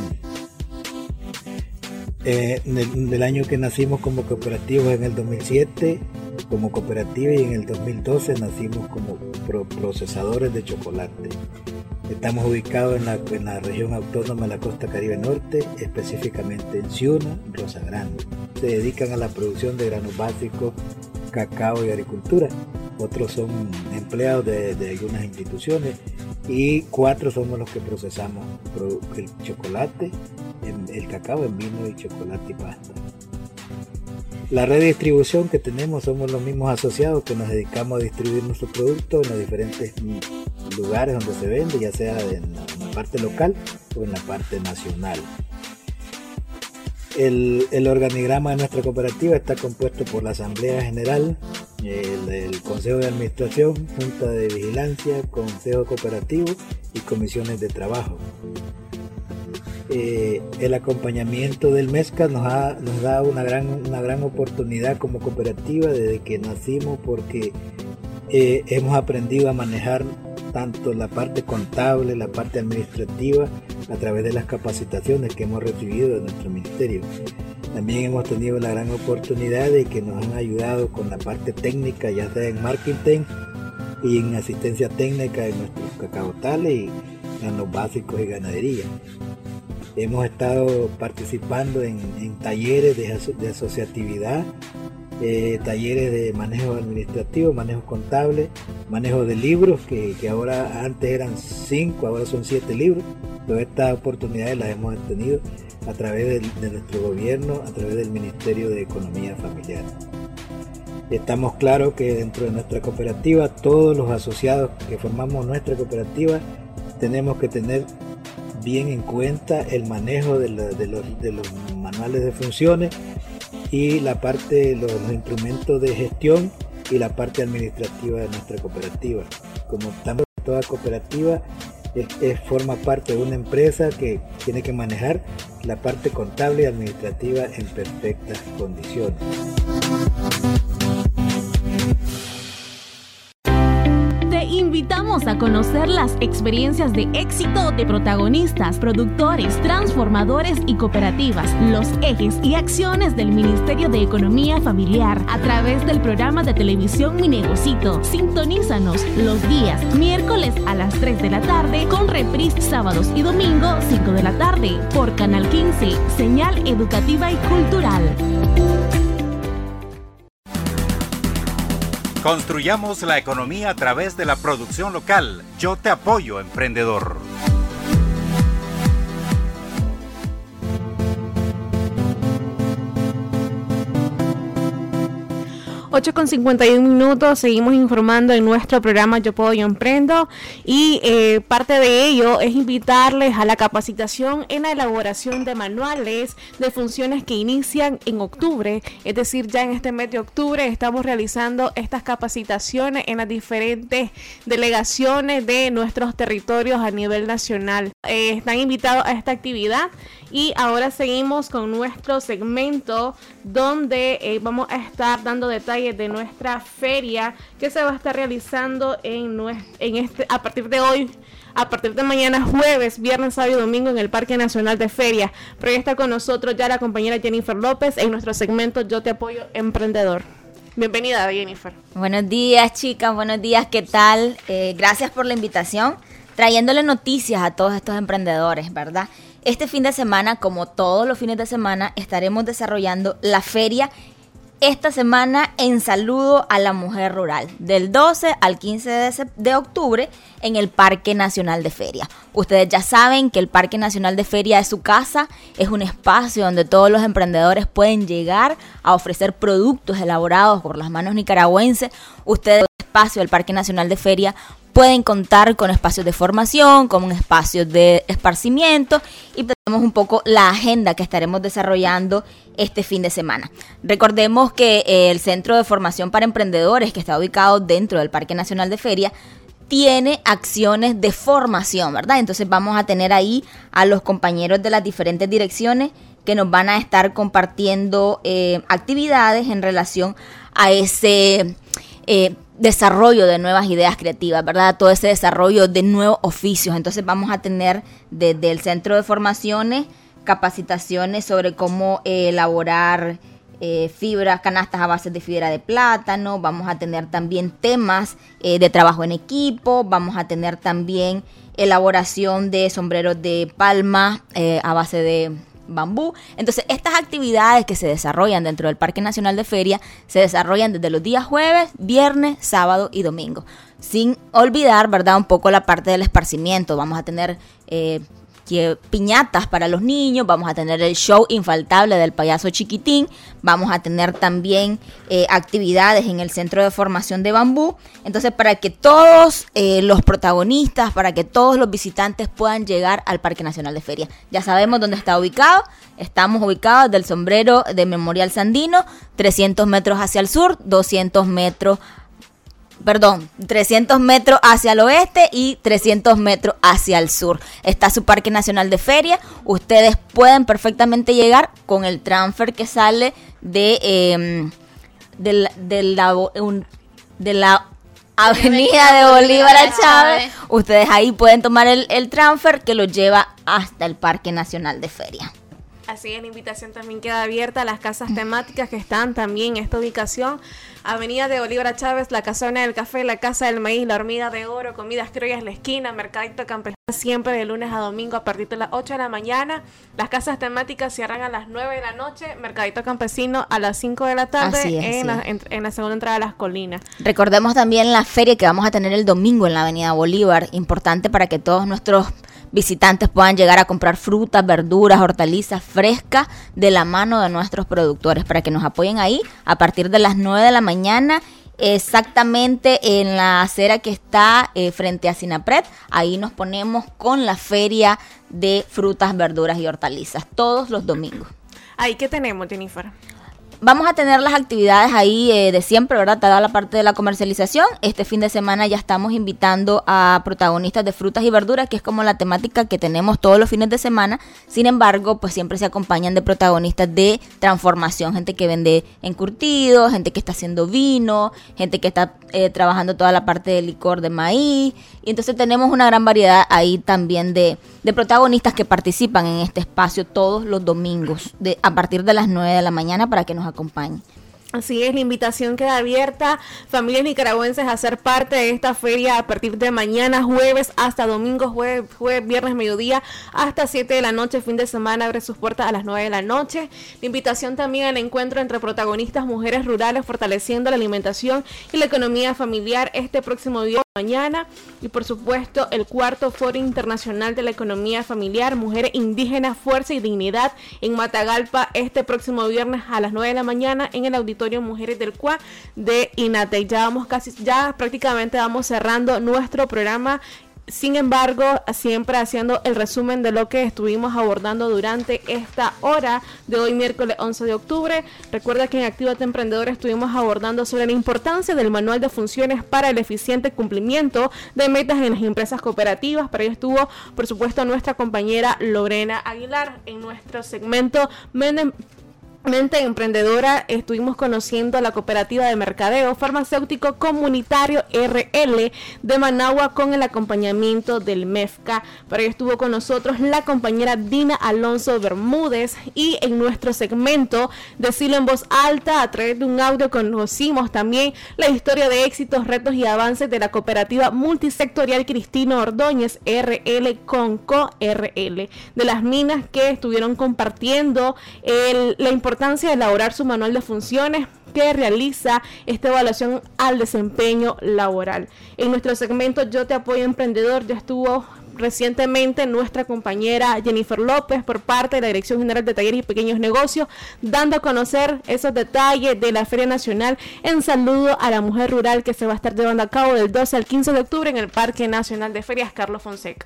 Eh, en, el, en el año que nacimos como cooperativos, en el dos mil siete como cooperativa, y en el dos mil doce nacimos como pro, procesadores de chocolate. Estamos ubicados en la, en la región autónoma de la Costa Caribe Norte, específicamente en Ciuna, Rosa Grande. Se dedican a la producción de granos básicos, cacao y agricultura. Otros son empleados de, de algunas instituciones, y cuatro somos los que procesamos el chocolate, el cacao en vino y chocolate y pasta. La red de distribución que tenemos somos los mismos asociados que nos dedicamos a distribuir nuestros productos en los diferentes lugares donde se vende, ya sea en la, en la parte local o en la parte nacional. El, el organigrama de nuestra cooperativa está compuesto por la Asamblea General, el, el Consejo de Administración, Junta de Vigilancia, Consejo Cooperativo y Comisiones de Trabajo. Eh, el acompañamiento del MESCA nos, ha, nos da una gran, una gran oportunidad como cooperativa desde que nacimos, porque eh, hemos aprendido a manejar tanto la parte contable, la parte administrativa, a través de las capacitaciones que hemos recibido de nuestro ministerio. También hemos tenido la gran oportunidad de que nos han ayudado con la parte técnica, ya sea en marketing y en asistencia técnica en nuestros cacaotales y en los básicos y ganadería. Hemos estado participando en, en talleres de, aso de asociatividad, eh, talleres de manejo administrativo, manejo contable, manejo de libros, que, que ahora antes eran cinco, ahora son siete libros. Todas estas oportunidades las hemos tenido a través de, de nuestro gobierno, a través del Ministerio de Economía Familiar. Estamos claros que dentro de nuestra cooperativa, todos los asociados que formamos nuestra cooperativa tenemos que tener bien en cuenta el manejo de, la, de, los, de los manuales de funciones y la parte de los, los instrumentos de gestión y la parte administrativa de nuestra cooperativa. Como estamos en toda cooperativa, es, es, forma parte de una empresa que tiene que manejar la parte contable y administrativa en perfectas condiciones. Invitamos a conocer las experiencias de éxito de protagonistas, productores, transformadores y cooperativas, los ejes y acciones del Ministerio de Economía Familiar a través del programa de televisión Mi Negocito. Sintonízanos los días miércoles a las tres de la tarde, con reprise sábados y domingo cinco de la tarde por Canal quince, señal educativa y cultural. Construyamos la economía a través de la producción local. Yo te apoyo, emprendedor. ocho con cincuenta y un minutos, seguimos informando en nuestro programa Yo Puedo, Yo Emprendo, y eh, parte de ello es invitarles a la capacitación en la elaboración de manuales de funciones que inician en octubre, es decir, ya en este mes de octubre estamos realizando estas capacitaciones en las diferentes delegaciones de nuestros territorios a nivel nacional. Eh, están invitados a esta actividad. Y ahora seguimos con nuestro segmento donde eh, vamos a estar dando detalles de nuestra feria que se va a estar realizando en, en este a partir de hoy, a partir de mañana jueves, viernes, sábado y domingo en el Parque Nacional de Feria. Pero ya está con nosotros ya la compañera Jennifer López en nuestro segmento Yo Te Apoyo, Emprendedor. Bienvenida, Jennifer. Buenos días, chicas, buenos días, ¿qué tal? Eh, gracias por la invitación, trayéndole noticias a todos estos emprendedores, ¿verdad? Este fin de semana, como todos los fines de semana, estaremos desarrollando la feria esta semana en saludo a la mujer rural, del doce al quince de octubre en el Parque Nacional de Feria. Ustedes ya saben que el Parque Nacional de Feria es su casa, es un espacio donde todos los emprendedores pueden llegar a ofrecer productos elaborados por las manos nicaragüenses. Ustedes, en el espacio del Parque Nacional de Feria, pueden contar con espacios de formación, con un espacio de esparcimiento, y tenemos un poco la agenda que estaremos desarrollando este fin de semana. Recordemos que eh, el Centro de Formación para Emprendedores, que está ubicado dentro del Parque Nacional de Feria, tiene acciones de formación, ¿verdad? Entonces vamos a tener ahí a los compañeros de las diferentes direcciones que nos van a estar compartiendo eh, actividades en relación a ese... Eh, desarrollo de nuevas ideas creativas, ¿verdad? Todo ese desarrollo de nuevos oficios. Entonces vamos a tener desde el centro de formaciones capacitaciones sobre cómo eh, elaborar eh, fibras, canastas a base de fibra de plátano. Vamos a tener también temas eh, de trabajo en equipo. Vamos a tener también elaboración de sombreros de palma eh, a base de bambú. Entonces estas actividades que se desarrollan dentro del Parque Nacional de Feria se desarrollan desde los días jueves, viernes, sábado y domingo, sin olvidar, ¿verdad?, un poco la parte del esparcimiento. Vamos a tener eh, que piñatas para los niños, vamos a tener el show infaltable del payaso chiquitín, vamos a tener también eh, actividades en el centro de formación de bambú. Entonces, para que todos eh, los protagonistas, para que todos los visitantes puedan llegar al Parque Nacional de Feria. Ya sabemos dónde está ubicado. Estamos ubicados del sombrero de Memorial Sandino, trescientos metros hacia el sur, doscientos metros Perdón, trescientos metros hacia el oeste y trescientos metros hacia el sur. Está su Parque Nacional de Feria. Ustedes pueden perfectamente llegar con el transfer que sale de, eh, de, la, de, la, un, de la Avenida de Bolívar a Chávez. Ustedes ahí pueden tomar el, el transfer que los lleva hasta el Parque Nacional de Feria. Así es, la invitación también queda abierta a las casas temáticas que están también en esta ubicación. Avenida de Bolívar a Chávez, la Casona del Café, la Casa del Maíz, la Hormiga de Oro, Comidas Criollas, la Esquina, Mercadito Campesino, siempre de lunes a domingo a partir de las ocho de la mañana. Las casas temáticas cierran a las nueve de la noche, Mercadito Campesino a las cinco de la tarde Así es, en, sí. la, en, en la segunda entrada de las colinas. Recordemos también la feria que vamos a tener el domingo en la Avenida Bolívar, importante para que todos nuestros visitantes puedan llegar a comprar frutas, verduras, hortalizas frescas de la mano de nuestros productores, para que nos apoyen ahí a partir de las nueve de la mañana, exactamente en la acera que está eh, frente a Sinapred. Ahí nos ponemos con la feria de frutas, verduras y hortalizas todos los domingos. Ahí, ¿qué tenemos, Jennifer? Vamos a tener las actividades ahí eh, de siempre, ¿verdad? Toda la parte de la comercialización. Este fin de semana ya estamos invitando a protagonistas de frutas y verduras, que es como la temática que tenemos todos los fines de semana. Sin embargo, pues siempre se acompañan de protagonistas de transformación, gente que vende encurtidos, gente que está haciendo vino, gente que está eh, trabajando toda la parte de licor de maíz. Y entonces tenemos una gran variedad ahí también de, de protagonistas que participan en este espacio todos los domingos de, a partir de las nueve de la mañana para que nos acompañen. Así es, la invitación queda abierta, familias nicaragüenses, a ser parte de esta feria a partir de mañana, jueves hasta domingo, jueves, jueves, viernes, mediodía, hasta siete de la noche, fin de semana, abre sus puertas a las nueve de la noche. La invitación también al encuentro entre protagonistas mujeres rurales, fortaleciendo la alimentación y la economía familiar este próximo día mañana. Y por supuesto, el cuarto Foro Internacional de la Economía Familiar, Mujeres Indígenas, Fuerza y Dignidad, en Matagalpa, este próximo viernes a las nueve de la mañana en el auditorio Mujeres del C U A de INATEC. Ya vamos casi, ya prácticamente vamos cerrando nuestro programa. Sin embargo, siempre haciendo el resumen de lo que estuvimos abordando durante esta hora de hoy, miércoles once de octubre. Recuerda que en Actívate Emprendedor estuvimos abordando sobre la importancia del manual de funciones para el eficiente cumplimiento de metas en las empresas cooperativas. Para ello estuvo, por supuesto, nuestra compañera Lorena Aguilar. En nuestro segmento Mente Mente Emprendedora estuvimos conociendo a la cooperativa de mercadeo farmacéutico comunitario R L de Managua con el acompañamiento del MEFCA. Para ello estuvo con nosotros la compañera Dina Alonso Bermúdez, y en nuestro segmento Decilo en Voz Alta, a través de un audio, conocimos también la historia de éxitos, retos y avances de la cooperativa multisectorial Cristino Ordóñez R L con Co R L, de las minas, que estuvieron compartiendo el, la importancia de elaborar su manual de funciones que realiza esta evaluación al desempeño laboral. En nuestro segmento Yo Te Apoyo Emprendedor ya estuvo recientemente nuestra compañera Jennifer López por parte de la Dirección General de Talleres y Pequeños Negocios, dando a conocer esos detalles de la Feria Nacional en saludo a la mujer rural, que se va a estar llevando a cabo del doce al quince de octubre en el Parque Nacional de Ferias Carlos Fonseca.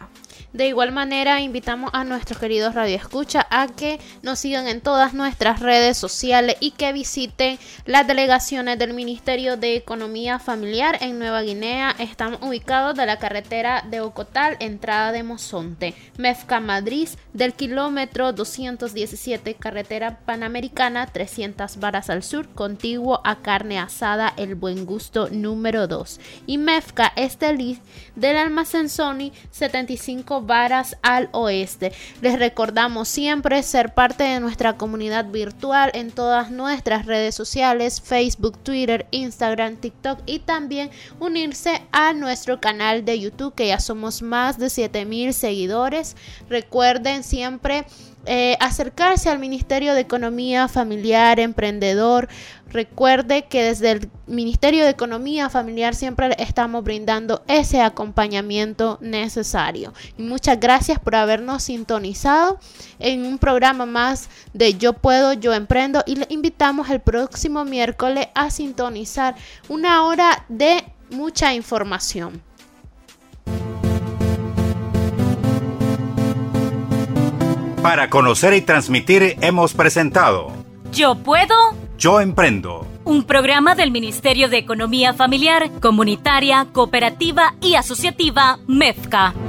De igual manera, invitamos a nuestros queridos radioescuchas a que nos sigan en todas nuestras redes sociales y que visiten las delegaciones del Ministerio de Economía Familiar en Nueva Guinea. Estamos ubicados de la carretera de Ocotal, entrada de Mozonte. MEFCA Madrid, del kilómetro doscientos diecisiete, carretera panamericana, trescientas varas al sur, contiguo a Carne Asada El Buen Gusto número dos. Y MEFCA Estelí, del almacén Sony, setenta y cinco varas al oeste. Les recordamos siempre ser parte de nuestra comunidad virtual en todas nuestras redes sociales, Facebook, Twitter, Instagram, TikTok, y también unirse a nuestro canal de YouTube, que ya somos más de siete mil seguidores. Recuerden siempre Eh, acercarse al Ministerio de Economía Familiar, Emprendedor. Recuerde que desde el Ministerio de Economía Familiar siempre estamos brindando ese acompañamiento necesario. Y muchas gracias por habernos sintonizado en un programa más de Yo Puedo, Yo Emprendo, y le invitamos el próximo miércoles a sintonizar una hora de mucha información. Para conocer y transmitir hemos presentado Yo Puedo, Yo Emprendo, un programa del Ministerio de Economía Familiar, Comunitaria, Cooperativa y Asociativa MEFCA.